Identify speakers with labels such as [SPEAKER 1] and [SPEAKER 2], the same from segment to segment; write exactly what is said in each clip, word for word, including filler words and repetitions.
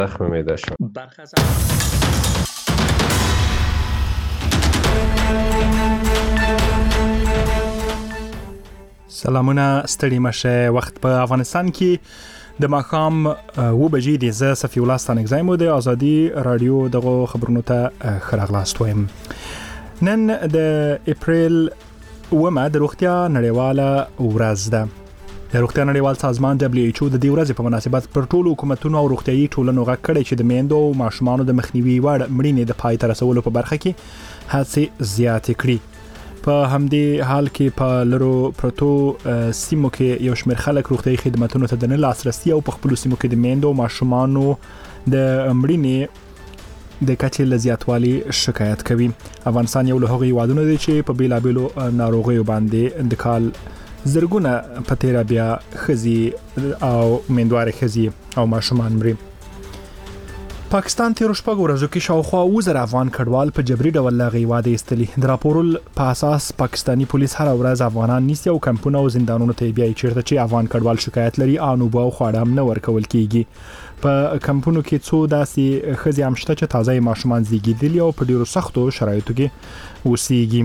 [SPEAKER 1] تخمیده شد.
[SPEAKER 2] برخلاف
[SPEAKER 3] سلامونه ستړي مشه. وخت په افغانستان کې د ماښام و بجې د ز صفی الله ستانګزای مو د ازادي رادیو دغه خبرونو ته خراغلاست وایم. نن د اپریل ومه د روغتیا نړیواله ورځ ده. د روغتیا نړیوال سازمان دبليو ایچ او د دې ورځې په مناسبت پر ټولو حکومتونو او روغتیايي ټولنو غږ کړی چې د میندو او ماشومانو د مخنیوي وړ مړینې د پای ته رسولو په برخه کې هڅې زیاتې کړي. په همدې حال کې په لرو پروتو سیمو کې یو شمېر خلک روغتیايي خدماتو ته د نه لاسرسي او په خپل سیمو کې د میندو او ماشومانو د مړینې د کچې لزیاتوالي شکایت کوي. افغانستان یو له هغو هیوادونو دی چې په بیلابیلو ناروغیو باندې د کال زرګونه په تیرا بیا خزي او میندواري خزي او ماشومان مري. پاکستان تیر شپږ ورځو کې شاوخوا وزر افغان کډوال په جبري ډول لغې واده استلي. د راپورل په اساس پاکستانی پولیس هر ورځ افغانان نیسي او کمپونه او زندانونو ته بیا چیرته چې افغان کډوال شکایت لري انو به خواړه نه ورکول کیږي. په کمپونو کې څو داسې خزي هم شته چې تازه ماشومان زیږیدلي او په ډیرو سختو شرایطو کې اوسېږي.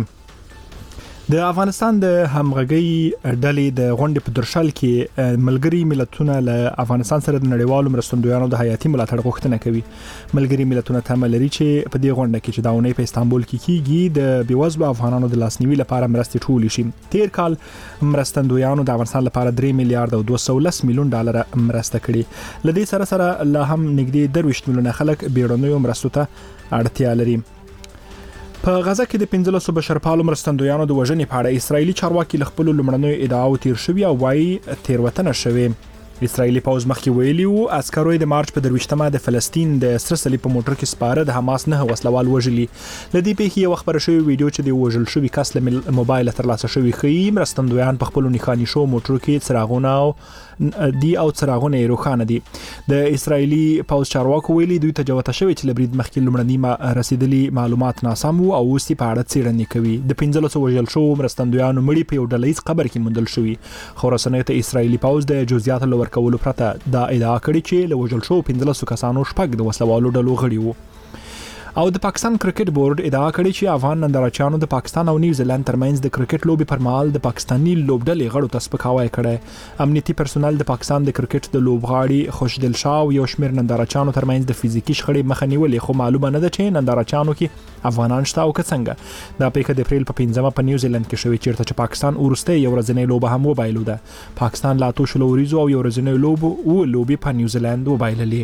[SPEAKER 3] د افغانستان د همغږي ډلې د غونډې په درشل کې ملګری ملتونه له افغانستان سره د نړیوالو مرستندویانو د حیاتي ملاتړ غوښتنه کوي. ملګری ملتونه تمه لري چې په دې غونډه کې چې دا ونې په استانبول کې کیږي د بیوزلو افغانانو د لاسنیوي لپاره مرستې ټول شي. تیر کال مرستندویانو د افغانستان لپاره درې میلیارډ او دوه سوه لس میلیون ډالر مرسته کړې. لدې سره سره لا هم نږدې درویشت میلیونه خلک بیړنیو مرستو ته اړتیا لري. په غزا کې د پنځلسو بشرپالو مرستندویانو د وژنې په اړه اسرایلی چارواکي له خپل لمړنیو ادعاو تیر شوی او وايي تیروتنه شوی. اسرایلی پوز مخکې ویلي وو عسکرو د مارچ په درويشتمه د فلسطین د سره صلیب په موټر کې سپاره د حماس نه وسلوال وژلي. لدې په یو خبره شوی ویډیو چې د وژل شوی کس له موبایل تر لاسه شوی خي مرستندویان په خپل نښاني شو موټر کې څراغونه او دی او څراغونه روښانه دي. د اسرایلی پوز چارواکو ویلي دوی ته جوته شوی چې لبرید مخکې لمړنی ما رسیدلي معلومات ناسم او اوس په اړه څېړنې کوي. د پنځلسو وژل شو مرستندویانو مړي په یو ډلهیز قبر کې موندل شوی. خو رسنیو ته اسرایلی پوز د جزئیات لور کولو پرته دا ادعا کړې چې له وژل شو پنځلسو کسانو شپږ د وسلوالو ډلو غړي وو. او د پاکستان کرکټ بورډ ادعا کړې چې افغان نندارچیانو د پاکستان او نیوزیلند ترمنځ د کرکټ لوبي پر مهال د پاکستانی لوبډلې غړو ته سپکاوی کړی. امنیتي پرسونل د پاکستان د کرکټ د لوبغاړي خوشدل شاه او یو شمېر نندارچیانو ترمنځ د فزیکی شخړې مخه نیولې، خو معلومه نه ده چې نندارچیانو کې افغانان شته او که څنګه. دا پیښه د اپریل په پنځمه په نیوزیلند کې شوې چیرته چې پاکستان ورسته یو ورځنۍ لوبه هم وبایلوده. پاکستان لا تو شلو وريزو او یو ورځنۍ لوبه او لوبي په نیوزیلند وبایللې.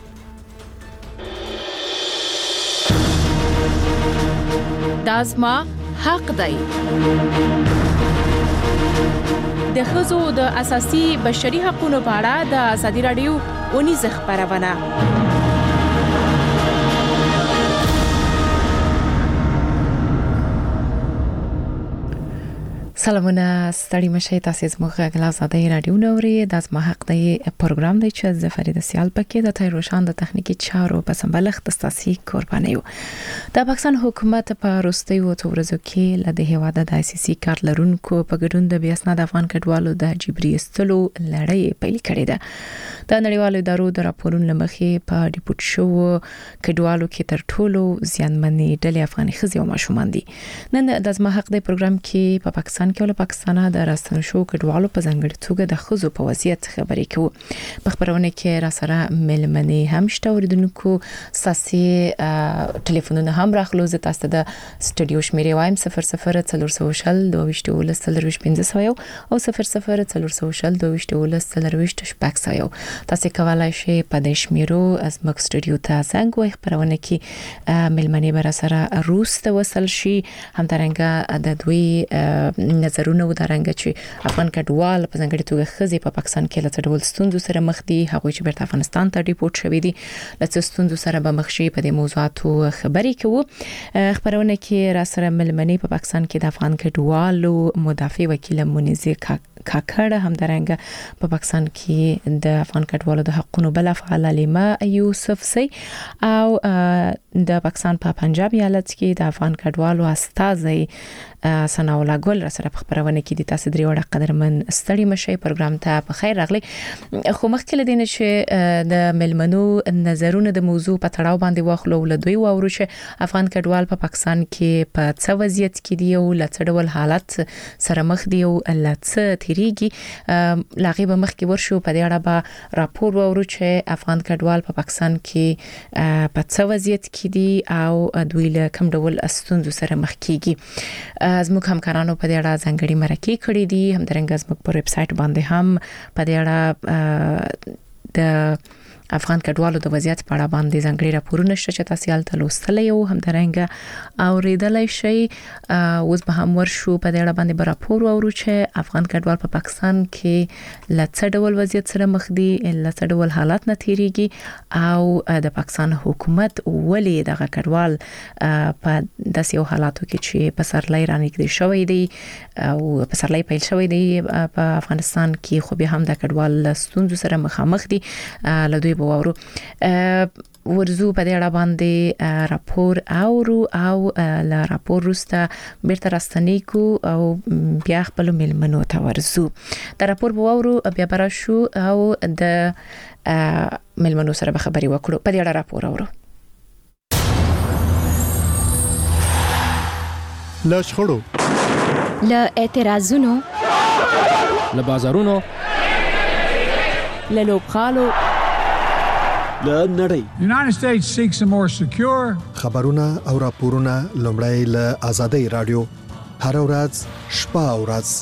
[SPEAKER 4] دازما حق دی. د ښځو د اساسي بشري حقوقو په اړه د ازادي رادیو ونیزه خبرونه. سلامونه ستړي مشه. تاسو زموږ غږ ازادي رادیو نوري د ازما حق دی پروګرام دی چې د فرید سیال پکې د تایروشان د تخنیکی چارو په سمبلښت تاسو قرباني یو. د پاکستان حکومت په وروستي وته ورځو کې له د هواده د ای سی سی کارت لرونکو په ګډون د بیا اسناد افغان کډوالو د جبري استلو لړۍ پیل کړې ده. د نړیوالو ادارو د راپورونو لمخې په ډیپوټ شو کډوالو کې تر ټولو زیانمنې ډلې افغاني خزي او ماشومان دي. نن د ازما حق دی پروګرام کې په پاکستان کې ول پاکستان د راستنو شو کډوالو په ځنګړي توګه د خزو په وضعیت خبرې کوي. په خبرونه کې را سره ملمنې هم شته اوریدونکو ساسي ټلیفونونه هم راخلو. زه تاسو د سټډیو شمیرې وایم صفر صفر څلور سوه شل دوه ویشت ولس څلور ویشت پنځه سوه او صفر صفر څلور سوه شل دوه ویشت ولس څلور ویشت شپږ سوه. تاسو کولای شئ په دې شمیرو از مک سټډیو ته زنګ وای خبرونه کې ملمنې بر سره روس ته وصل شي. همدارنګه د دوی نظرونه ودرنګ چې افغان کډوال په ځنګړي توګه خزي په پاکستان کې لته ډول ستوندو سره مخ دي. هغه چې بیرته افغانستان ته ډیپورټ شوی دي لته ستوندو سره به مخ شي. په دې موضوعاتو خبرې کوو. خبرونه کې را سره ملمنې په پاکستان کې د افغان کډوالو مدافع وکیل منیزه کاکړ همدارنګه په پاکستان کې د افغان کډوالو د حقوقو بل فعال علما یوسف سي او د پاکستان په پنجاب ایالت کې د افغان کډوالو استازي ثنا الله ګل را سره په خبرونه کې د تاسو درې وړه قدرمن ستړي مشي پروګرام ته په خیر راغلي. خو مخکې لدین چې د ملمنو نظرونه د موضوع په تړاو باندې واخلو ولدوی واورو چې افغان کډوال په پاکستان کې په څه وضعیت کې دی او لڅډول حالت سره مخ دی او لڅ تیریږي لاغي به مخ کې ورشو په دې اړه به راپور واورو چې افغان کډوال په پاکستان کې په څه وضعیت کې دي او دوی له کوم ډول ستونزو سره مخ کیږي. زموږ همکارانو په دې اړه ځانګړي مرکې کړې دي همدارنګه زموږ په ویب سټ باندې هم په دې اړه د افغان کډوالو د وضعیت په اړه باندې ځانګړي راپورونه شته چې تاسو یې تلوستلې او همدارنګه اوریدلای شئ. اوس به هم ورشو په دې اړه باندې به راپور واورو چې افغان کډوال په پاکستان کې لڅ ډول وضعیت سره مخ دي لڅ ډول حالات نه تیریږي او د پاکستان حکومت ولې دغه کډوال په داسې حالاتو کې چې په سرلای رانیږدي شوی دی او په سرلای پیل شوی دی په افغانستان کې خو به هم د کډوال ستونزو سره مخامخ دي لدوی بوارو ورزو په دې اړه باندې راپور اورو او ل راپور وروسته بیرته راستنی کو او بیا خپل ملمنو ته ورزو د راپور بوارو بیا براشو او د ملمنو سره به خبري وکړو. په دې اړه راپور اورو.
[SPEAKER 1] لا شخړو
[SPEAKER 2] لا اعتراضونو
[SPEAKER 5] لا بازارونو
[SPEAKER 2] لا لوبخالو
[SPEAKER 1] لا نړۍ.
[SPEAKER 6] The United States seeks a more secure
[SPEAKER 1] خبرونه او راپورونه لومړی له آزادۍ رادیو هر ورځ شپه او ورځ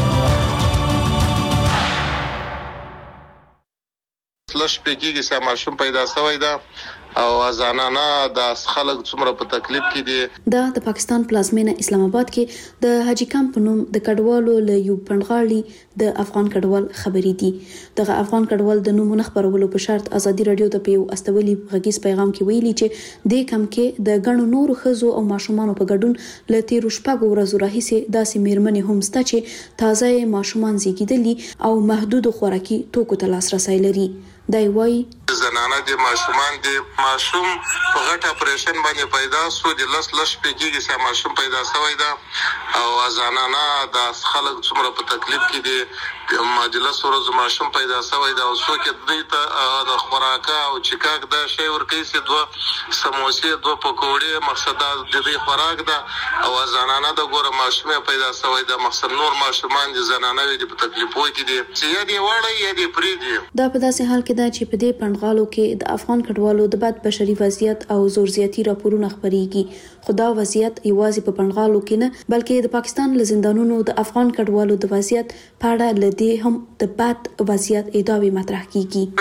[SPEAKER 7] لږ پیګیږي چې ماشوم پیدا شوی دا او ازانانه د خلک څومره په تکلیف کې دي.
[SPEAKER 8] دا د پاکستان پلازمینه اسلام آباد کې د حاجی کمپ په نوم د کډوالو له یو پندغاړي د افغان کډوال خبرې دي. دغه افغان کډوال د نومونه خبرولو په شرط ازادي رادیو ته په استولي غږیز پیغام کې ویلي چې د کم کې د غنو نور خزو او ماشومان په ګډون ل تیر شپږ ورځې راهیسه داسې میرمنې هم ستا چې تازه ماشومان زیږیدلي او محدود خوراکي توکو ته لاسرسي لري. دای وای
[SPEAKER 7] زنانه د ماشومان د ماشوم په غټ اپریشن باندې پیدا سو د لس لس پیګي چې ماشوم پیدا شوی دا او زنانه د خلک څومره په تکلیف کې دي مجلس ورځ ماشوم پیدا شوی دا او څو کې دوی ته د خوراکه او چیکاک دا شی ورکې سي دوه سموسې دوه پکوړې مقصد د دې خوراک دا او زنانه د ګوره ماشوم پیدا شوی دا مقصد نور ماشومان د زنانه د په تکلیفو کې دي چې یا دی وړي یا دی پری دي.
[SPEAKER 8] دا په داسې حال کې دا چې په دې پندغالو کې د افغان کډوالو د بد بشري وضعیت او زور زیاتی راپورونه خبريږي. خدا وضعیت یوازې په پندغالو کې نه بلکې د پاکستان له زندانونو د افغان کډوالو د وضعیت په اړه لدی هم د بد وضعیت ادعاوې مطرح کیږي.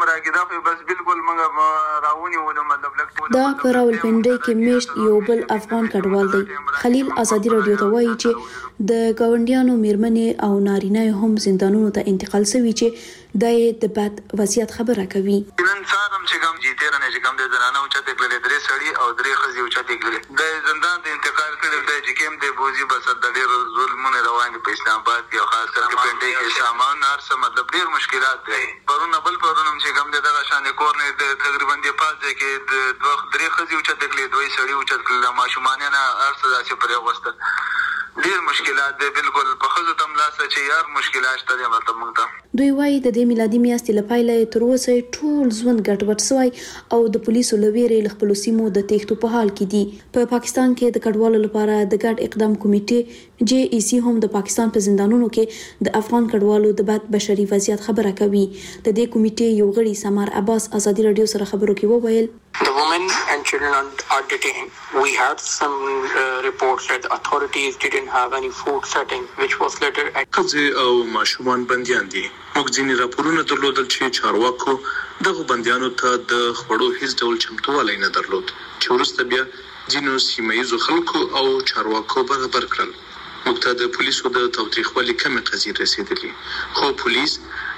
[SPEAKER 8] دا په راولپنډي کې میشت یو بل افغان کډوال دی. خلیل ازادي رادیو ته وایي چې د گاونډیانو میرمنې او نارینه هم زندانونو ته انتقال شوي چې د بد وضعیت خبره کوي.
[SPEAKER 9] نن سارم چې کوم جیته رانه چې کوم د زنانه او چته کړل درې سړی او درې خزي او چته کړل د زندان د انتقال کړل د چې کوم د بوزي بس د ډېر ظلمونه روان په اسلام آباد کې او خاص کر په پنډي کې سامان هرڅه مطلب ډېر مشکلات دي. پرونه بل پرونه چې کوم د شان کور نه تقریبا د پاس کې د دوه درې خزي او چته کړل دوی سړی او چته کړل ماشومان نه هرڅه داسې پرې وسته ډیر مشکلات دي. بالکل په خزو تم لاسه چې یار مشکلات شته مطلب موږ ته
[SPEAKER 8] دوی وایي د دې میلادي میاشتې لپاره تر اوسه ټول ژوند ګډوډ شوی او د پولیسو لویرې خپل سیمو د تېښتو په حال کې دي. په پاکستان کې د کډوالو لپاره د ګډ اقدام کمیټې جی ای سی هم د پاکستان په زندانونو کې د افغان کډوالو د بد بشري وضعیت خبره کوي. د دې کمیټې یو غړي سمار عباس ازادي رادیو سره خبرو کې وویل
[SPEAKER 10] The women and children are detained. We had some uh, reports that the authorities didn't have any food setting, which was later.
[SPEAKER 11] خځې او ماشومان بنديان دي. موږ ځینې راپورونه درلودل چې چارواکو دغه بنديانو ته د خوړو هیڅ ډول چمتووالی نه درلود چې وروسته بیا ځینو سیمهییزو خلکو او چارواکو برابر کړل. موږ ته د پولیسو د تاوتریخوالي کمې قضیې رسېدلې خو پولیس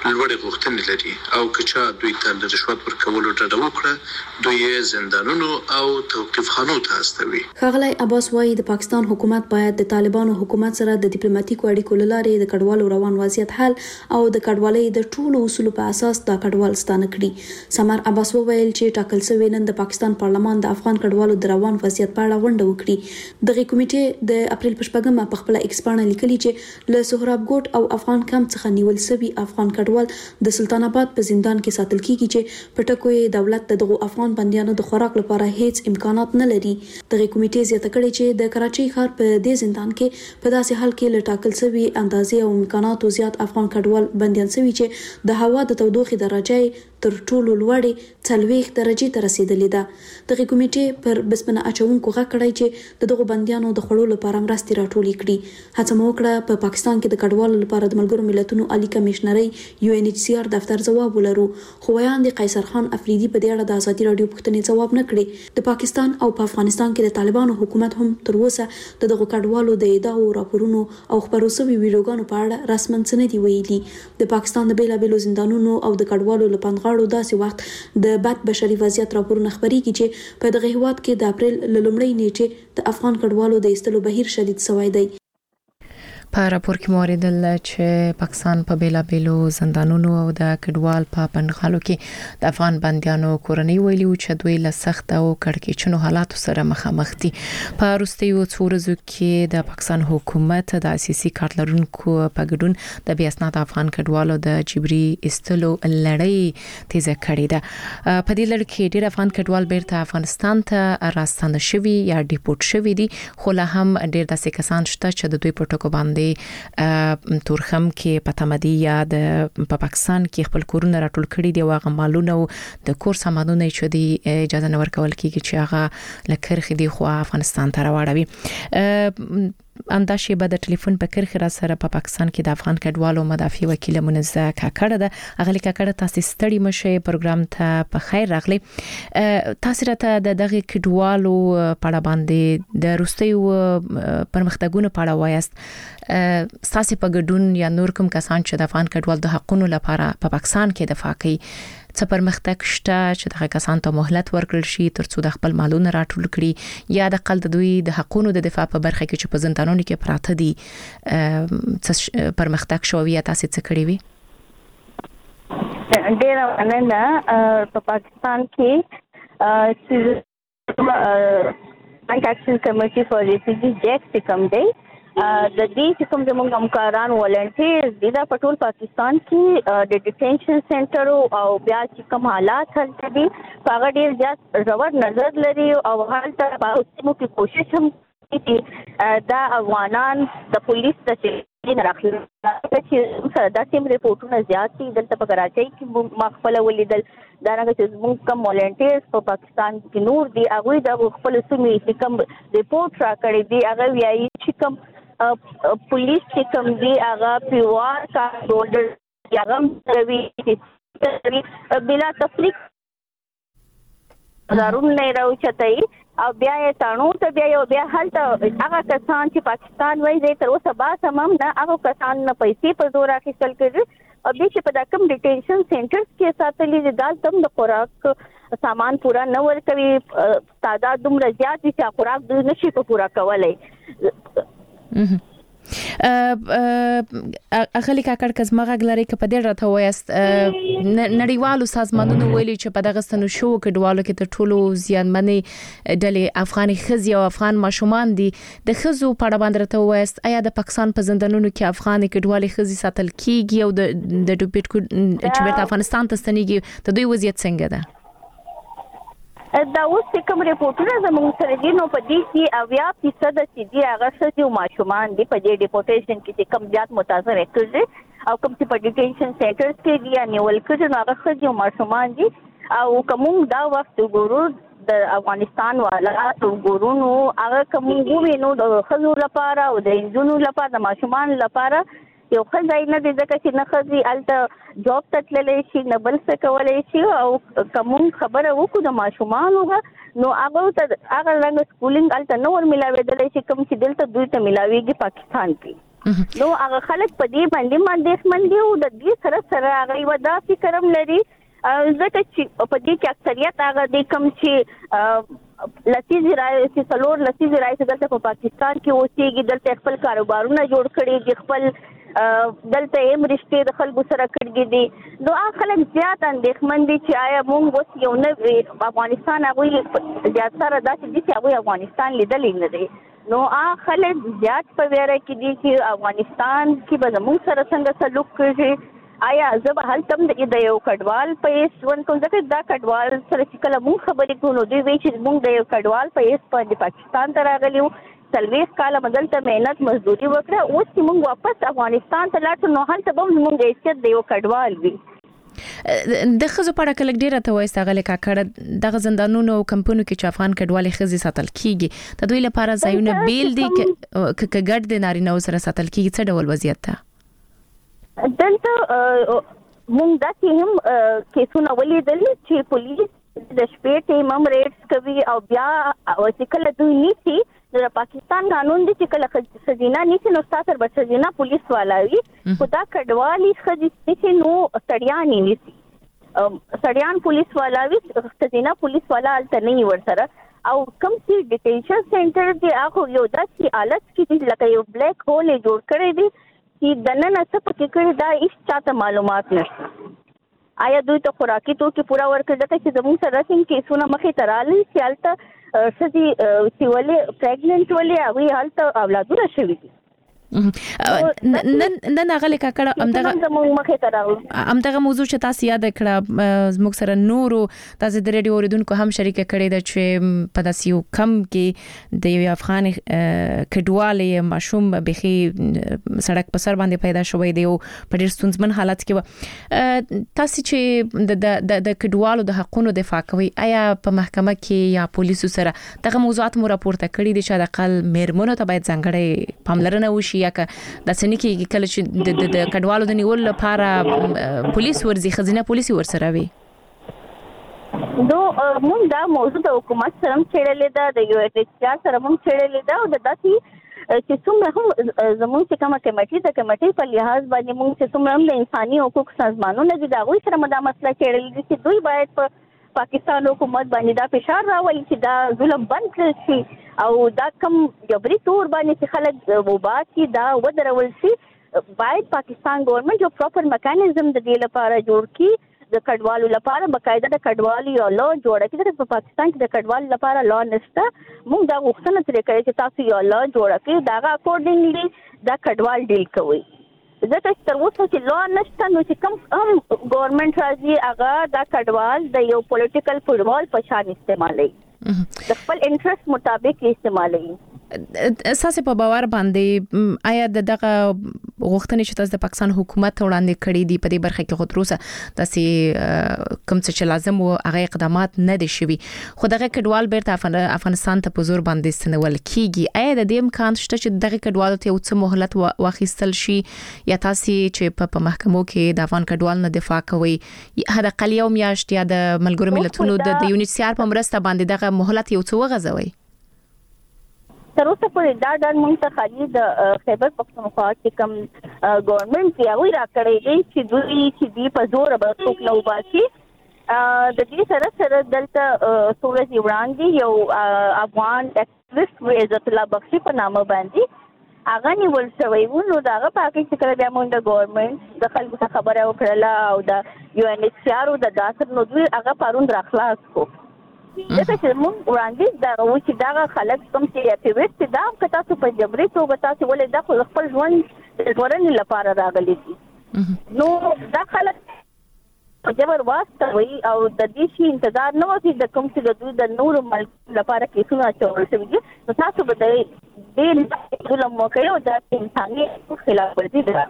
[SPEAKER 11] لوړې غوښتنې لري او که چا دوی ته د رشوت ورکولو ډډه وکړه دوی یې زندانونو او توقیفخانو ته استوي.
[SPEAKER 8] ښاغلی عباس وايي د پاکستان حکومت باید د طالبانو حکومت سره د ډیپلوماټیکو اړیکو له لارې د کډوالو روان وضعیت حل او د کډوالۍ د ټولو اصولو په اساس دا کډوال ستانه کړي. سمر عباس وویل چې ټاکل شوی نن د پاکستان پارلمان د افغان کډوالو د روان وضعیت په اړه غونډه وکړي. دغه کمیټې د اپریل په شپږمه په خپل ایکس پاڼه لیکلي چې له سهراب ګوټ او افغان کمپ څخه نیول شوی افغان کډوال د سلطان آباد په زندان کې ساتل کیږي چې په ټکو یې دولت دغه افغان بندیانو د خوراک لپاره هیڅ امکانات نه لري. دغه کمیټې زیاته کړې چې د کراچۍ ښار په دې زندان کې په داسې حال کې له ټاکل شوی اندازې او امکاناتو زیات افغان کډوال بندیان شوي چې د هوا د تودوخې درجه تر ټولو لوړې څلوېښت درجې ته رسیدلې ده. دغه کمیټې پر بسپنه اچونکو غږ کړی چې دغه بندیانو د خړو لپاره مرستې راټولې کړي. هڅه مو وکړه په پاکستان کې د کډوالو لپاره د ملګرو ملتونو عالی کمشنري یو ان ایچ سی آر دفتر ځواب ولرو، خو ویاند قیصر خان افریدي په دې اړه د ازادي رادیو پوښتنې ځواب نه کړي. د پاکستان او په افغانستان کې د طالبانو حکومت هم تر اوسه د دغه کډوالو د ادعاو راپورونو او خبرو شوي ویډیوګانو په اړه رسماً څه نه دي ویلي. د پاکستان د بیلابیلو زندانونو او د کډوالو له پنځغاړو داسې وخت د بد بشري وضعیت راپورونه خبرېږي چې په دغه هیواد کې د اپریل له لومړۍ نیټې د افغان کډوالو د ایستلو بهیر شدید شوی دی.
[SPEAKER 4] په راپور کې موریدل چې پاکستان په بیلابیلو زندانونو او د کډوال په پنځغالو کې د افغان بندیانو کورنۍ ویلي چې دوی له سخت او کړکېچنو حالاتو سره مخامخ دي. په وروستیو څو ورځو کې د پاکستان حکومت د اساسي کارت لرونکو په ګډون د بې اسناده افغان کډوالو د جبري ایستلو لړۍ تیزه کړې ده. په دې لړ کې ډېر افغان کډوال بیرته افغانستان ته راستانه شوي یا ډیپورټ شوي دي، خو لا هم ډېر داسې کسان شته چې د دوی په ټکو باندې تورخم کې پتمدي یا د په پاکستان کې خپل کورونه راټول کړي دي او هغه مالونه او د کور سامانونه چې دی اجازه نه ورکول کیږي چې هغه لکرخ دي خو افغانستان ته راوړوي. انداشې به د ټلیفون په کرخ را سره په پاکستان کې د افغان کډوالو مدافع وکیل منزه کاکړه ده. اغلی کاکړه تاسو ستړي مشه پروګرام ته په خیر راغلی. تاسو راته د دغه کډوالو په اړه باندې د روستیو پرمختګونو په اړه وایست. تاسو په ګډون یا نور کوم کسان چې د افغان کډوالو د حقوقو لپاره په پاکستان کې دفاع کوي څه پرمختګ شته چې دغه کسان ته مهلت ورکړل شي ترڅو د خپل مالونه راټول کړي یا د خپل د دوی د حقوقو د دفاع په برخه کې چې په زندانونو کې پراته دي څه پرمختګ شوی یا تاسو څه کړی وي؟
[SPEAKER 2] ډېر مننه. په پاکستان کې اکشن کمیټي فار ریفیوجی جیک کوم دی د دې چې کوم زموږ همکاران ولنټیرز دي دا په ټول پاکستان کې د ډیټینشن سنټر او بیا چې کوم حالات هلته دي هغه ډېر زیات ژور نظر لري او هلته په اوسمو کې کوشش هم کوي دا افغانان د پولیس ته نه راخلي چې دا سیم ریپورتونه زیات دي دلته په کراچۍ کې ما خپل ولیدل دا نه چې موږ کوم ولنټیرز په پاکستان کې نور دي هغه د خپل سیمې چې کوم ریپورت راکړي دي هغه وایي چې کوم پولیس چې کوم دی هغه پیوار کا بورډر هغه کوي بلا تفریق ضرور نه راوچتای او بیا یې تانو ته بیا یو بیا هلته هغه کسان چې پاکستان وایي دی تر اوسه با سمم نه هغه کسان نه پیسې په زور اخیستل کېږي او بیا چې په دا کوم ډیټینشن سنټرز کې ساتلي دي دا تم د خوراک سامان پورا نه ورکوي تعداد دومره زیات دي چې خوراک دوی نشي په پورا کولای.
[SPEAKER 4] اغلی کاکړ کزما غلري ک په دې راته وایست نړیوالو سازمانونو ویلي چې په دغه ستنو شو کډوالو کې تر ټولو زیانمنې ډلې افغاني خزي او افغان ماشومان دي. د خزو په اړه باندې راته وایست آیا د پاکستان په زندانونو کې افغاني کډوالي خزي ساتل کیږي او د د ډوبټ کو چې بیرته افغانستان ته ستنېږي د دوی وضعیت څنګه ده؟
[SPEAKER 2] دا اوس کوم ریپورتونه زموږ سره دي نو په دې کې اویا فیصد چې دي هغه څه ماشومان دي په دې ډیپورټیشن کې چې کم زیات متاثر کېږي او کوم چې په ډیټینشن سنټرز کې دي یا نیول کېږي نو هغه څه ماشومان دي او کوم دا وخت ګورو د افغانستان والا ګورونو هغه کوم وینو د خزو لپاره او د انجونو لپاره د ماشومان لپاره یو خدای نه دې ځکه چې نه خزي الته جاب ته تللی شي نه بل څه کولی شي او کوم خبره وکړو د ماشومانو نو هغه ته هغه رنګ سکولینګ الته نه ور ملاوېدلی شي کوم چې دلته دوی ته ملاوېږي پاکستان کې. نو هغه خلک په دې باندې باندې باندې او د دې سره سره هغه ودا فکرم لري ځکه چې په دې کې اکثریت هغه د کم چې لسیزي راي چې څلور لسیزي راي چې دلته په پاکستان کې اوسېږي دلته خپل کاروبارونه جوړ کړي دي خپل دلته هم رشتې د خلکو سره کړي دي نو هغه خلک زیات اندېښمن دي چې آیا موږ اوس یو نوی افغانستان هغوی زیات سره داسې دي چې هغوی افغانستان لیدلی نه دی نو هغه خلک زیات په ویره کې دي چې افغانستان کې به زموږ سره څنګه سلوک کوي آیا زه به هلته هم د یو کډوال په حیث ژوند کوم ځکه دا کډوال سره چې کله موږ خبرې کوو نو دوی وایي چې موږ د یو کډوال په حیث باندې پاکستان ته راغلي یو څلوېښت کاله مو دلته محنت مزدوري وکړه اوس چې موږ واپس افغانستان ته لاړ شو نو هلته به هم زموږ حیثیت د یو کډوال وي
[SPEAKER 4] د خزو په اړه کله ډیره ته وایي ستغله کاکړه د غزندانونو او کمپونو کې چې افغان کډوالې خزي ساتل کیږي د دوی لپاره ځایونه بیل دي ک ګډ د نارینه سره ساتل کیږي څه ډول وضعیت ده
[SPEAKER 2] دلته مونږ داسې هم کیسونه ولیدل چې پولیس د شپې ټیم هم ریډز کوي او بیا چې کله دوی نیسي د پاکستان قانون دی چې کله خزینه نیسي نو ستاسو به خزینه پولیس والا وي خو دا کډوالي خزینه نو سړیان نیسي سړیان پولیس والا وي خزینه پولیس والا الته نه ورسره او کوم چې ډیټینشن سنټر دی هغه یو داسې حالت کې لکه یو بلیک هول جوړ کړی دی چې د نن څه پکې کړی دا هیڅ چاته معلومات نشته آیا دوی ته خوراکي توکي پورا ورکړل چې زموږ سره څنګه کیسونه مخې ته رالي چې هلته سدي چې ولې پریګننټ ولې هغه هلته اولادونه شوي دي
[SPEAKER 4] نن نن هغه کاکړه امدغه
[SPEAKER 2] مخې ته راو
[SPEAKER 4] امدغه موضوع چې تاسو یاد کړه زموږ سره نورو تاسو د ریډیو اوریدونکو هم شریک کړي د چې په داسې یو کم کې د یو افغان کډوالې ماشوم بخي سړک په سر باندې پیدا شوی دی او په ډیر ستونزمن حالت کې تاسو چې د د کډوالو د حقوقو دفاع کوي آیا په محکمه کې یا پولیسو سره دغه موضوعات مو راپورته کړي دي چې د اقل مېرمنو ته باید ځانګړی پاملرنه وشي یا که د سنکي کله چې د د کډوالو د نیول لپاره پولیس ورزي خزینه پولیس ورسره وي
[SPEAKER 2] نو موږ دا موضوع د حکومت سره چېړلې ده د یو ایچ آر سره موږ چېړلې ده او د داسې چې څومره هم زموږ چې کومه کمیټي د کمیټي په لحاظ باندې موږ چې څومره هم د انساني حقوقو سازمانونه دي دا غوي سره مدا مسله چېړلې دي چې دوی باید په پاکستان حکومت باندې دا فشار راوړي چې دا ظلم بند کړي شي او دا کم جبري تور باندې چې خلک وباسي دا ودرول شي باید پاکستان ګورنمنت یو پراپر میکانیزم د دې لپاره جوړ کړي د کډوالو لپاره باقاعده د کډوالي یو لا جوړ کړي په پاکستان کې د کډوالو لپاره لا نشته موږ دا غوښتنه ترې کوي چې تاسو یو لا جوړ کړئ دا اکورډینګلی دا کډوال ډیل کوي ځکه چې تر اوسه چې لا نشته نو چې کوم هم ګورنمنت راځي هغه دا کډوال د یو پولیټیکل فوټبال په شان استعمالوي د خپل انټرست مطابق استعمالوي
[SPEAKER 4] اساس په باور باندې آیا دغه غوښتنې چې تاسو د پاکستان حکومت وړاندې کړې دي په دې برخه کې خودروسه داسې کوم څه چې لازم او هغه اقدامات نه دي شوي خو دغه کډوال بیرته افغانستان ته په زور باندې ستنول کیږي آیا د دې امکان شته چې دغه کډوالو ته یو څه مهلت واخیستل شي یا تاسو چې په محکمو کې د افغان کډوال نه دفاع کوي هدا قلیو میاشت یا د ملګرو ملتونو د یو ایچ آر په مرسته باندې دغه مهلت یو څه وغځوي
[SPEAKER 2] تر اوسه پورې دا ډول موږ ته خالي د خیبر پختونخوا کې کوم ګورنمنت یې هغوی راکړی دی چې دوی چې دوی په زوره به څوک نه وباسي د دې سره سره دلته څو ورځې وړاندې یو افغان اکټیویسټ عزت الله بخشي په نامه باندې هغه نیول شوی و نو د هغه په هکې چې کله بیا موږ د ګورنمنټ د خلکو څخه خبره وکړله او د یو این ایچ آر او د داسر نو دوی هغه پرون راخلاص کړو ځکه چې موږ وړاندیز دغه و چې دغه خلک کوم چې اکټیویسټ دا که تاسو په جبري توګه تاسو ولې دا خو خپل ژوند ژغورنې لپاره راغلي دي نو دا خلک په جبر واستوي او د دې شي انتظار نه وکړي د کوم چې د دوی د نورو ملک لپاره کیسونه اچول شوي دي نو تاسو به د دې ظلم وکړئ او دا انساني خلاف ورزي ده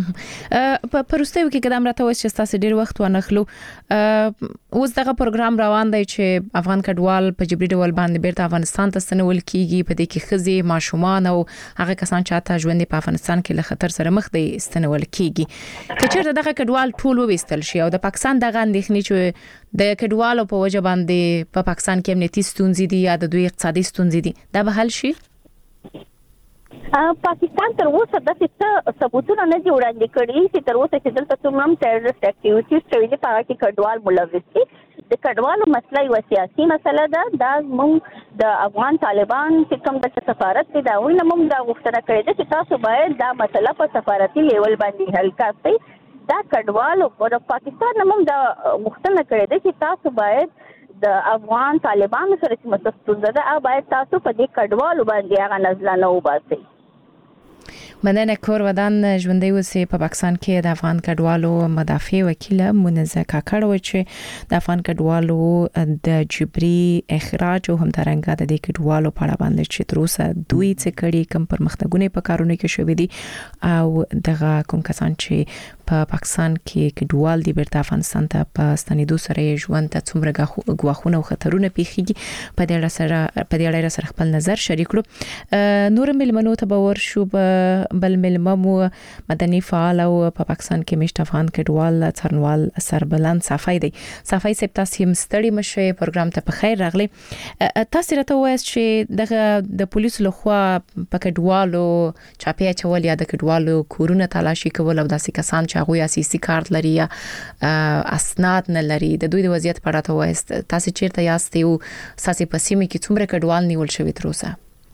[SPEAKER 4] په پروستیو کې قدم راته وایي چې تاسو ډیر وخت ونخلو اوس دغه پروګرام روان دی چې افغان کډوال په جبري ډول باندې بیرته افغانستان ته ستنول کیږي په دې کې خزي ماشومان او هغه کسان چې اته ژوند په افغانستان کې له خطر سره مخ دي ستنول کیږي کچېرته دغه کډوال ټول وېستل شي او د پاکستان دغه اندېښنې چې د کډوالو په وجه باندې په پاکستان کې امنیتي ستونزې دي یا د دوی اقتصادي ستونزې دي دا به حل شي
[SPEAKER 2] پاکستان تر اوسه د څه ثبوتونه نه دي وړاندې کړي چې تر اوسه چې دلته څومره ټیرریست اکټیویټیز شوي دي په هغه کې کډوال ملوث دي. د کډوالو مسله یوه سیاسي مسله ده. دا موږ د افغان طالبان چې کوم د سفارت دی دا وینه موږ دا غوښتنه کړې ده چې تاسو باید دا مسله په سفارتي لیول باندې حل کړئ. دا کډوالو د پاکستان نه موږ دا غوښتنه کړې ده چې تاسو باید د افغان طالبانو سره چې متستوزه ده باید تاسو په دې کډوالو باندې هغه نزلانه وباسئ.
[SPEAKER 4] مننه کور ودان ژوندۍ اوسې په پاکستان کې د افغان کډوالو مدافع وکیل منزه کاکړ و چې د افغان کډوالو د جبري اخراج او همدارنګه د دې کډوالو په اړه باندې چې تر اوسه دوی څه کړي کوم پرمختګونه په کارونه کې شوې دي او دغه کوم کسان چې په پاکستان کې کډوال دي بیرته افغانستان ته په ستنېدو سره ژوند ته څومره غواخونه او خطرونه پیښیږي په دې اړه سره په دې اړه سره خپل نظر شریک کړو. نور ملمنو ته باور شو بل ملممو مدني فعال او په پاکستان کې مشت افغان کډوال څرنوال سربلند صفای دی. صفای سپ تاسو هم ستړي مشه پروګرام ته په خیر راغلی. تاسو راته وایي چې دغه د پولیسو لخوا په کډوالو چاپی چول یا د کډوالو کورونه تلاشي کول او داسې کسان چې هغه اساسي کارت لري یا اسناد نه لري د دوی د وضعیت په اړه ته وایي تاسو چیرته یاست او تاسو په سیمه کې څومره کډوال نیول شوی تر اوسه؟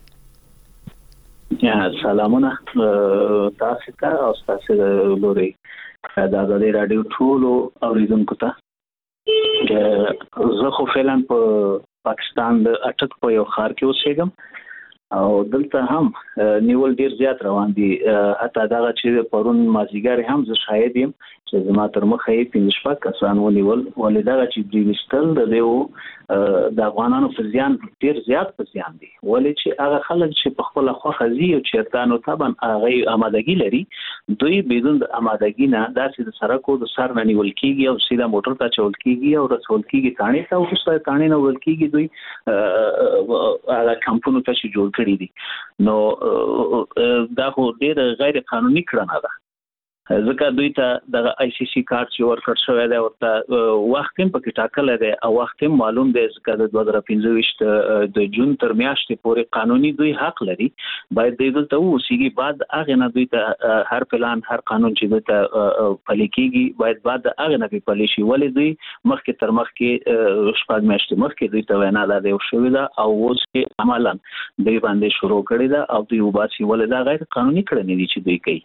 [SPEAKER 12] یا سلامونه تاسو ته او تاسو لوري د آزادۍ رادیو ټولو اوریدونکو ته. زه خو فعلا په پاکستان د اټک په یو ښار کې اوسېږم او دلته هم نیول ډیر زیات روان دي. حتی دغه چې پرون مازیګر هم زه شاهد یم چې زما تر مخه یې پنځه شپږ کسان ونیول ولې دغه چې بریوستل د دیو د افغانانو په ځان ډیر زیات په ځان دي ولې چې هغه خلک چې په خپل خوخه زی او چیرتانو طبعا هغه آمادګي لري دوی بدون د آمادګي نه داسې د سرکو د سر نه نیول کیږي او سیده موټر ته چول کیږي او رسول کیږي تانی ته او څه تانی نه ول کیږي دوی هغه کمپونو ته چې جوړ کړی دي. نو دا خو ډیر غیر قانوني کړنه ده ځکه دوی ته د آی سی سی کارت چې ورکړ شوی دی ورته وخت هم پکې ټاکل دی او وخت هم معلوم دی ځکه د دوه زره پنځه د جون تر میاشتې پورې قانوني دوی حق لري باید دوی دلته ووسیږي. بعد هغه نه دوی ته هر پلان هر قانون چې دوی ته پلي کیږي باید بعد هغه نه پلي شي ولې دوی مخکې تر مخکې شپږ میاشتې مخکې دوی ته وینا ده دی شوی ده او اوس کې عملاً دوی باندې شروع کړی ده او دوی وباسي ولې دا غیر قانوني کړنې دي چې دوی کوي.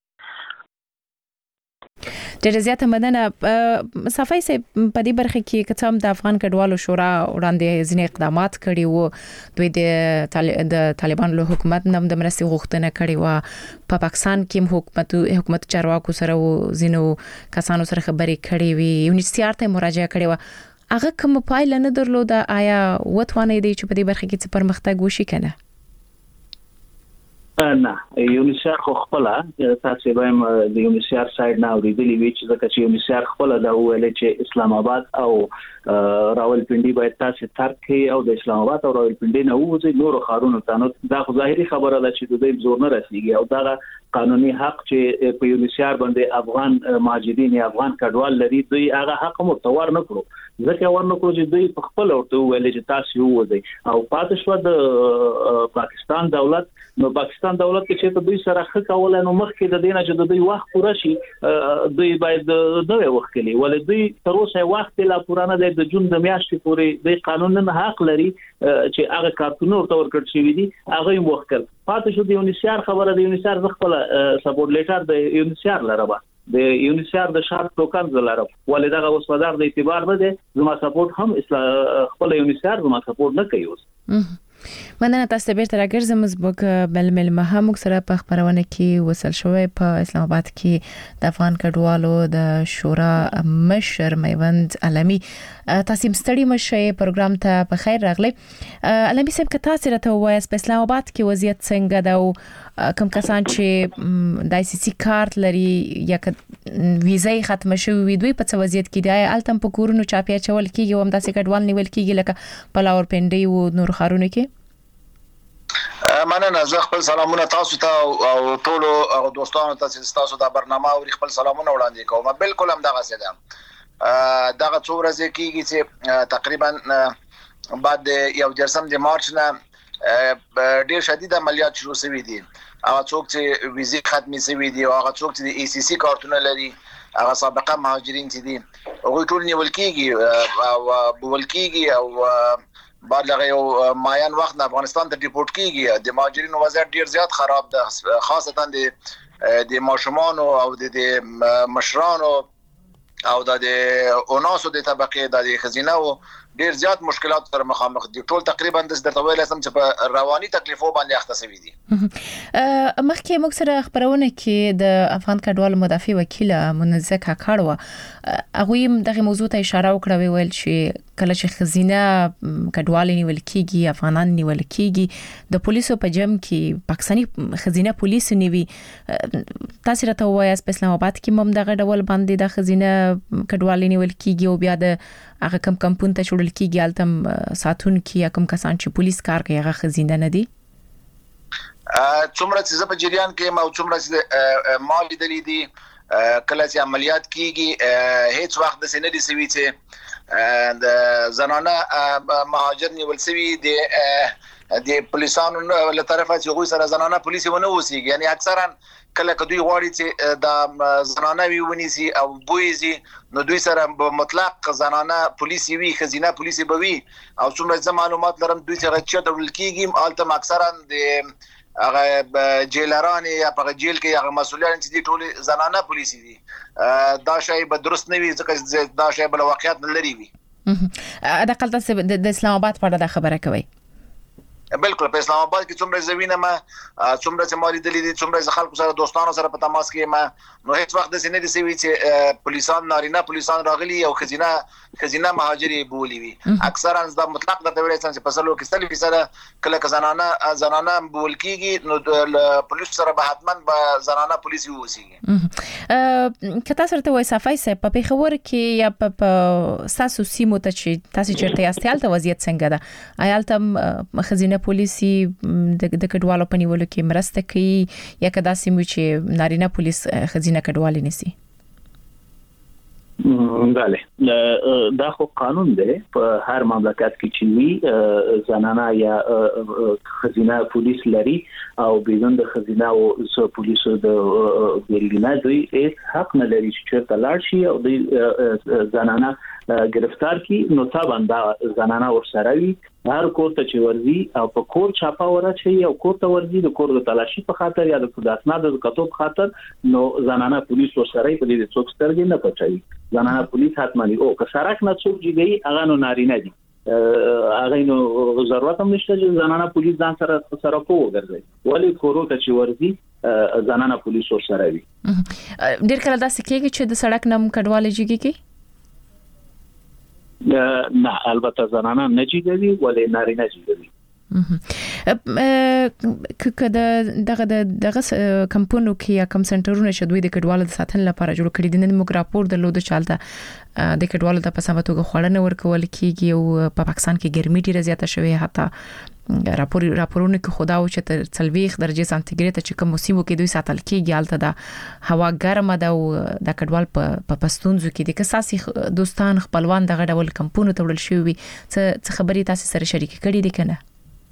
[SPEAKER 4] ډېر زیاته مننه. صفای سه په دې برخه کې کتم د افغان کډوالو شورا وړاندې ځینې اقدامات کړي وو دوی د د طالبان له حکومت نم د مرستي غوښتنه کړي و په پاکستان کې حکومت حکومت چارواکو سره زینو کسانو سره خبرې کړي وي یو نشتیار ته مراجعه کړي و هغه کوم پایله نه درلوده. آیا وټوانه دی چې په دې برخه کې څه پرمختګ وشي کنه؟
[SPEAKER 12] نه یونیسار خو خپل تاسو به د یونیسار ساید نه اوریدلی وی چې ځکه چې یونیسار خپل دا ویل چې اسلام آباد او راولپنډي باید تاسو ترک کړئ او د اسلام آباد او راولپنډي نه وځي نور خارونو ته نو دا خو ظاهري خبره ده چې د دې زور نه رسیږي او دا قانوني حق چې په یونیسار باندې افغان ماجدین افغان کډوال لري دوی هغه حق متور نه کړو ځکه ورنه کړو چې دوی په خپل ورته ویل چې تاسو وځي او پاتې شو د پاکستان دولت نو پاکستان دولت چې ته دوی سره ښه کول نو مخکې د دینه چې د دوی وخت پوره شي دوی باید دوی وخت کلی ولې دوی تر اوسه وخت لا پورانه د جون د میاشتې پورې د قانون نه حق لري چې هغه کارتونو ورته ورکړ شي دي هغه یې وخت کړ پاتې شو د یونیسار خبره د یونیسار خپل سپورټ لیټر د یونیسار لربه د یونیسار د شارټ ټوکن زلارم ولې دا وسودار د اعتبار نه دي زما سپورټ هم خپل یونیسار زما سپورټ نه کوي اوس.
[SPEAKER 4] مننه تاسو بیرته راګرځم زبوک بل مل مهم سره په خبرونه کې وصل شوی په اسلام آباد کې د افغان کډوالو د شورا مشر میوند علمی تاسو مستړي مشه پروګرام ته په خیر راغلی. علمی صاحب که تاسو راته وایي په اسلام آباد کې وضعیت څنګه ده او کوم کسان چې د آی سی سی کارت لري یا ویزای ختم شوی دوی په څه وضعیت کې دی التم په کورونو چاپیا چول کیږي او هم داسې کډوال نیول کیږي لکه په لاورپنډي او نور خارونو کې؟
[SPEAKER 13] مننه زه خپل سلامونه تاسو ته او ټول دوستانو ته تاسو د برنامه او خپل سلامونه وړاندې کوم. بالکل هم دغه څه ده دغه څو ورځې کېږي چې تقریبا بعد یو جرسم د مارچ نه ډیر شدید عملیات شروع شوي دي هغه څوک چې ویزه ختمي شوی دي او هغه څوک چې د ای سی سی کارتونه لري هغه سابقه مهاجرین چې دي هغه ټول نیول کیږي او بول کیږي او بعد لغه یو مایان وخت نه افغانستان ته ډیپورت کیږي د مهاجرین وضعیت ډیر زیات خراب ده خاصتا د د ماشومان او د مشرانو او د اوناسو د طبقه د خزینه او ډیر زیات مشکلات سره مخامخ دي ټول تقریبا د درته ویل سم چې په رواني تکلیفو باندې اخته شوی دي
[SPEAKER 4] مخکې موږ سره خبرونه کې د افغان کډوالو مدافع وکیل منزه کاکړ هغه دغه موضوع ته اشاره وکړه ویل چې کله چې خزینه کډوال نیول کیږي افغانان نیول کیږي د پولیسو په جمع کې پاکستاني خزینه پولیس نیوي تاسو راته وایي په اسلام آباد کې مم دغه ډول باندې د خزینه کډوال نیول کیږي او بیا د هغه کم کمپون ته جوړل کیږي التم ساتون کې کوم کسان چې پولیس کار کوي هغه خزینه نه دي
[SPEAKER 13] څومره چې په جریان کې ما څومره چې مالی دلی دي کله چې عملیات کیږي هیڅ وخت د سینې دي سوي چې د زنانه مهاجر نیول سوي د د پولیسانو له طرفه چې غوي سره زنانه پولیس ونه وسیږي یعنی اکثرا کله کدوې غواړي چې د زنانه وی ونیسي او بويزي نو دوی سره مطلق زنانه پولیس وی خزینه پولیس بوي او څومره معلومات لرم دوی څنګه چې ډول کیږي الته اکثرا د هغه جیلران یا په جیل کې هغه مسؤلیان چې دي ټول زنانه پولیس دي دا شی به درست نه وي ځکه دا شی بل واقعیت نه لري وي
[SPEAKER 4] دا قلت د اسلام آباد په اړه خبره کوي
[SPEAKER 13] بالکل په اسلام آباد کې څومره زوینه ما څومره چې مالي دلی دي څومره خلکو سره دوستانو سره په تماس کې ما نو هیڅ وخت د سینې دي سوي چې پولیسان نارینه پولیسان راغلي او خزینه خزینه مهاجري بولی وي اکثرا د مطلق د ویل چې په سلو کې سلفي سره کله زنانه زنانه بول کیږي نو پولیس سره به حتما به زنانه پولیس ووسیږي
[SPEAKER 4] کته سره وای صفای سه په خبر کې یا په ساسو سیمو ته چې تاسو چیرته یاستل ته وضعیت څنګه ده آیالته خزینه پولیسي د کډوالو په نیولو کې مرسته کوي یا کدا سیمو چې نارینه پولیس خزینه کډوالي نسی
[SPEAKER 12] بله دا خو قانون دی په هر مملکت کې چې وي زنانه یا خزینه پولیس لري او بدون د خزینه او پولیسو د بیلګینه دوی هیڅ حق نه لري چې تلاړ شي او د زنانه گرفتار کی نو طبعا دا زنانه ورسره وي هر کور ته چې ورزي او په کور چاپا ورچي او کور ته ورزي د کور د تلاشي په خاطر یا د اسناد د کتب خاطر نو زنانه پولیس ورسره په دې څوک سترګې نه پچایي زنانه پولیس حتماني او که سرک نه څوک جګي هغه نو نارینه دي هغه نو ضرورت هم نشته چې زنانه پولیس ځان سره سره کو وګرځي ولی کورو ته چې ورزي زنانه پولیس ورسره وي
[SPEAKER 4] ډیر کله دا سکیږي چې د سړک نم کډواله جګي کی
[SPEAKER 12] نه البته زنانه نه جیږي ولې نارینه جیږي
[SPEAKER 4] کله دغه دغه کمپونو کې کم سنټرونه شدوي د کډوالو د ساتنې لپاره جوړ کړي دي نن موږ راپور درلود چالتہ د کډوالو د پسماتوګه خوړنه ورکول کیږي او په پاکستان کې ګرمي ډیره زیاته شوې حتی راپور راپورونه کې خدا او چې تر څلويخ درجه سانتیګریډ ته چې کوم موسمو کې دوی ساتل کیږي الته د هوا ګرمه ده او د کډوال په پښتونځو کې د کساسي دوستان خپلوان دغه ډول کمپونو ته وړل شوی څه خبري تاسو سره شریک کړي دي کنه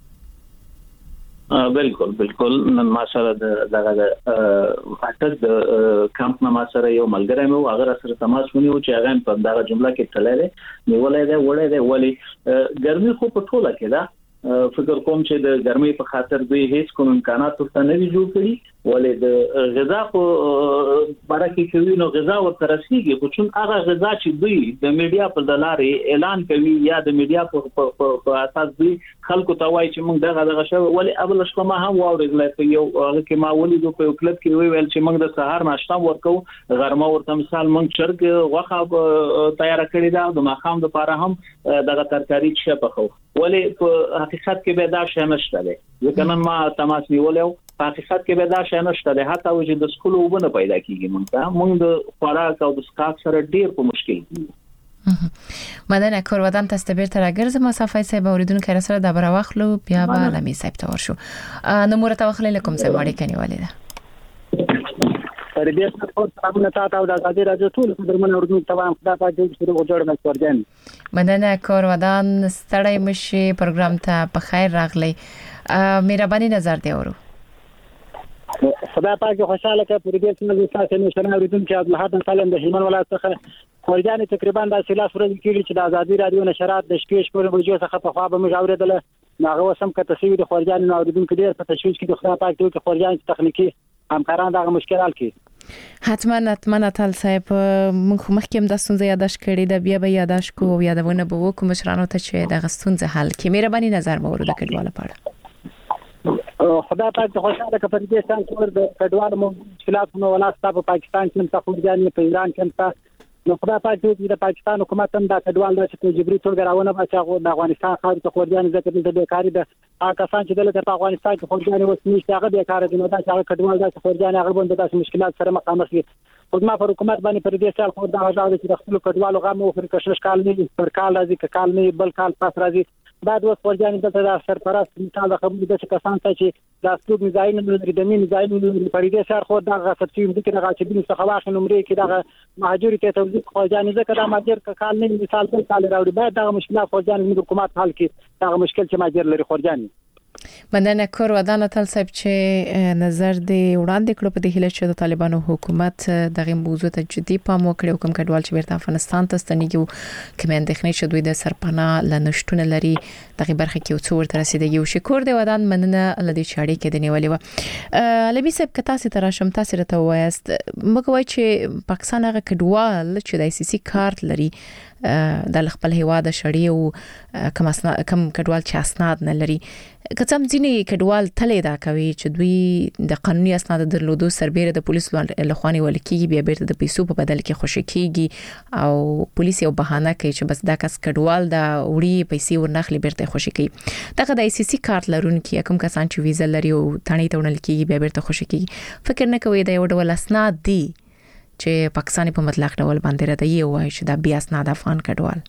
[SPEAKER 12] بالکل بالکل نن ما سره دغه د اټک د کمپ نه ما سره یو ملګری مې او هغه سره تماس ونیو چې هغه په دغه جمله کې تللی نیولې ده وړې ده ولی ګرمي خو په ټوله کې ده فکر کوم چې د ګرمۍ په خاطر دوی هیڅ کوم امکانات ورته نه جوړ کړي ولې د غذا په باره کې چې نو غذا ورته رسیږي خو چون هغه غذا چې دوی د میډیا په دلارې اعلان کوي یا د میډیا په اساس دوی خلکو ته وایي چې موږ دغه دغه شو ولې ابل شپه ما هم واورېدل چې یو هغه کې ما ولې په یو کلب کې ویل چې موږ د سهار ناشته ورکو غرمه ورته مثال موږ چرګ غوښه تیار کړی دا د ماخام لپاره هم دغه ترکاری چې په خو ولې په حقیقت کې به دا شې نشته ده ځکه نن ما تماس نیولیو په حقیقت کې به دا شې نشته ده حتی چې د سکول وبنه پیدا کیږي مونږ ته مونږ د خوراک او د سکاک سره ډیر په مشکل دي
[SPEAKER 4] مدن کور ودان تستبیر تر اگرز مسافه سه به اوریدونکو سره د بر واخلو بیا به لمی سایب تور شو نو مرته واخلې لکم سه وړي کني ولیدا
[SPEAKER 14] تربیت په تاسو ته تاسو د ازادي راځو ټول درمن اوردون تمام خدا پاک دې شروع جوړ مې ورجن
[SPEAKER 4] مدن کور ودان ستړی مشي پروګرام ته په خیر راغلی مهرباني نظر دی اورو
[SPEAKER 14] خدای پاک خوشاله کړي پر دې چې تاسو نه شنه اوریدونکو چې عبدالحق سالم د هلمند ولایت څخه خورجان تقریبا د سلاس ورځې کېږي چې د ازادي رادیو نشرات د شپې شپږ بجو څخه په خوا به موږ اوریدل هغه وسم کته سوي د خورجان نو اوریدونکو ډیر په تشویش کې د خدای پاک ته کې خورجان تخنیکی همکاران دغه مشکل حل کړي.
[SPEAKER 4] حتما حتما تل صاحب موږ مخکې د ستونزې یاداش کړي د بیا به یاداش کو یادونه به وکړو مشرانو ته چې د ستونزې حل کې مهرباني نظر مورد کډواله پاړه.
[SPEAKER 14] خدای پاک ته خوشاله کړي په دې څنګه څور د کډوالو مشکلات نو ولایت په پاکستان کې هم خورجان په ایران کې هم نو خدای پاک دې د پاکستان حکومت هم دا کډوال د جبري توګه راونه بچاغو د افغانستان خاطر ته خورجان ذکر د بیکاری د هغه کسان چې دلته په افغانستان کې خورجان وسنيشته هغه بیکاره دي نو دا چې هغه کډوال د خورجان هغه باندې د مشکلات سره مخامخ دي. خدمت پر حکومت باندې پر دې سال خو دا غواړي چې د خپل کډوالو غو مو پر کشش کال نه پر کال راځي ک کال نه بل کال پاس راځي بعد وس خورجان دلته د سرپرست مثال د خبرې د کسان ته چې د استوګ نزاین د دمین نزاین پر دې سال خو دا غفرتي د کړه چې د څخه واخ نمرې کې دا مهاجر ته توظیف خورجان ځکه دا ماجر ک کال نه مثال بل کال راوړي بعد دا مشکلات خورجان د حکومت حل کې دا مشکل چې ماجر لري خورجان.
[SPEAKER 4] مننه کور ودانه تل صاحب چې نظر دی وړاندې کړو په دې هله چې د طالبانو حکومت دغه موضوع ته جدي پام وکړي کوم کډوال چې بیرته افغانستان ته ستنېږي کوم اندېښنې چې دوی د سرپناه لنشتونه لري دغه برخه کې څو ورته رسیدګي او شکر دی ودان مننه لدی چاړي کې د نیولې و لبي صاحب کتا سي تراشم تاسو ته وایست مګوي چې پاکستان هغه کډوال چې د ای سی سی کارت لري د خپل هیواد شړی او کم کم کډوال چې اسناد نه لري کڅم ځینې کډوال تلې دا کوي چې دوی د قانوني اسناد درلودو سربېره د پولیسو لخواني ولکېږي بیا بیرته د پیسو په بدل کې خوشی کیږي او پولیس یو بهانه کوي چې بس دا کس کډوال دا وړي پیسې ورنخلي بیرته خوشی کوي دغه د ای سی سی کارت لرونکي کوم کسان چې ویزا لري او تڼي تونل کیږي بیا بیرته خوشی کیږي فکر نه کوي دا یو ډول اسناد دي چې پاکستاني په مطلق ډول باندې راځي یو وایي چې دا بیا اسناد افغان کډوال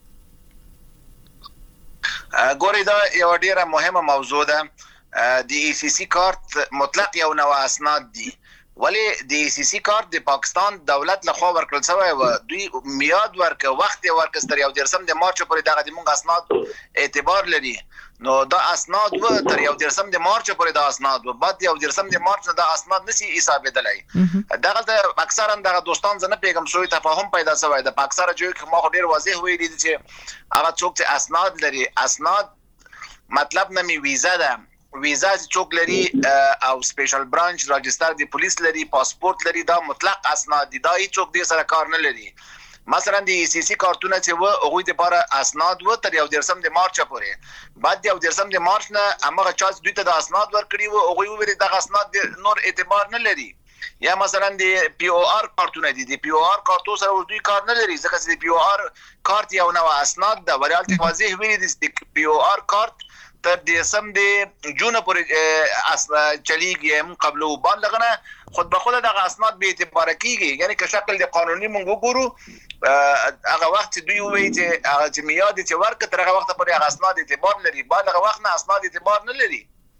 [SPEAKER 13] ګوري دا یو ډیره مهمه موضوع ده د ای سی سی کارت مطلق یو نوع اسناد دي ولی د ای سی سی کارت د پاکستان دولت له خوا ورکړل شوی و دوی میاد ورک وخت ورکستر یو درسم د مارچ پورې دغه د مونږ اسناد اعتبار لري نو دا اسناد و تر یو درسم د مارچ پورې دا اسناد و بعد یو درسم د مارچ دا اسناد نسی حسابېدلای دغه اکثرا دغه دوستان زنه پیغام شوی تفاهم پیدا شوی د پاکستان جو ما خو ډیر واضح وی دي چې هغه څوک چې اسناد لري اسناد مطلب نه می ویزا ده ویزا چې څوک لري او سپیشل برانچ راجستر دی پولیس لري پاسپورت لري دا مطلق اسناد دي دا هیڅ څوک دې سره کار نه لري مثلا د ای سی سی کارتونه چې و هغه د لپاره اسناد و تر یو درسم د مارچ پورې بعد یو درسم د مارچ نه هغه چاز دوی ته د اسناد ورکړي و هغه ویل د اسناد نور اعتبار نه لري یا مثلا د پی او آر کارتونه دي د پی او آر کارتو سره دوی کار نه لري ځکه چې د پی او آر کارت یو نوع اسناد د ورالتي واضح ویلي د پی او آر کارت تر دیسم د جون پورې اصل چلیږي هم قبل او بعد لغنه خود به خود د اسناد به اعتبار کیږي یعنی که شکل د قانوني مونږ وګورو هغه وخت دوی وایي چې هغه چې میاد چې ورک تر هغه وخت پورې هغه اسناد اعتبار لري بعد هغه وخت نه اسناد اعتبار نه لري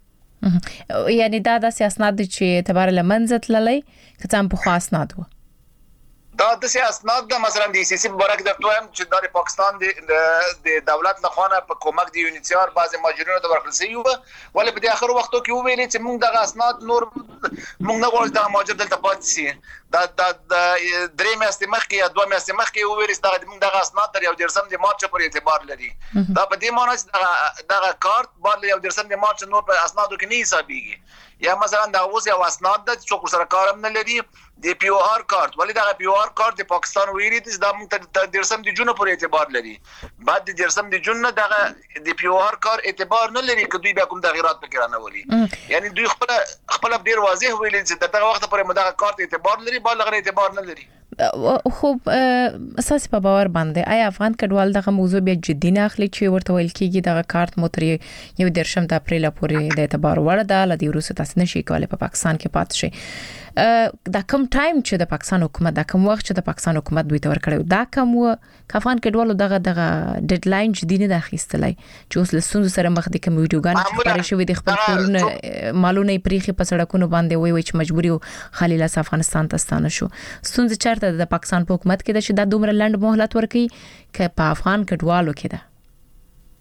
[SPEAKER 4] یعنی دا د اسناد چې اعتبار لمنځت للی کڅم په خاص اسناد و
[SPEAKER 13] دا د اسناد د مثلا د سی سی برک د تویم چې د پاکستان د دولت لخوا په کومک دی یونیسیار بعض ماجرونو د ورکړل شوی و ولې په د اخر وختو کې ویلي چې موږ د اسناد نور موږ نه غواړو د ماجر دلته پاتې شي دا د درې میاشتې مخکې یا دوه میاشتې مخکې ویل چې د موږ د اسناد تر یو درسم د مارچ پورې اعتبار لري دا په دې معنی چې دغه کارت بعد یو درسم د مارچ نور په اسنادو کې نه حسابيږي یا مثلا دا اوس یو اسناد د څوک سره کارم نه لري د پی او آر کارت ولې دا پی او آر کارت د پاکستان ویری د موږ تر درسم د جون پورې اعتبار لري بعد د درسم د جون دغه د پی او آر کار اعتبار نه لري که دوی بیا کوم تغیرات پکې نه ولي یعنی دوی خپل خپل ډیر واضح ویل چې دغه وخت پورې مدغه کارت اعتبار لري بل غیر اعتبار نه لري
[SPEAKER 4] خوب اساس په باور باندې آیا افغان کډوال دغه موضوع بیا جدي نه اخلي چې ورته ویل کیږي دغه کارت موتري یو درشم د اپریل پورې د اعتبار وړ ده لدی روسه تاسو نشي کولای په پاکستان کې پات شي دا کوم ټایم چې د پاکستان حکومت دا کوم وخت چې د پاکستان حکومت دوی ته ورکړو دا کوم افغان کډوالو دغه دغه ډیډلاین جدي نه اخیستلای چې اوس له سونز سره مخ دي کوم ویډیوګان چې خبرې شوې د خپل کورونه مالونه پریخي په سړکونو باندې وای وای چې مجبوري خلیل افغانستان ته ستانه شو سونز چارته د پاکستان په حکومت کې د شدت دومره لند مهلت ورکړي ک په افغان کډوالو کې ده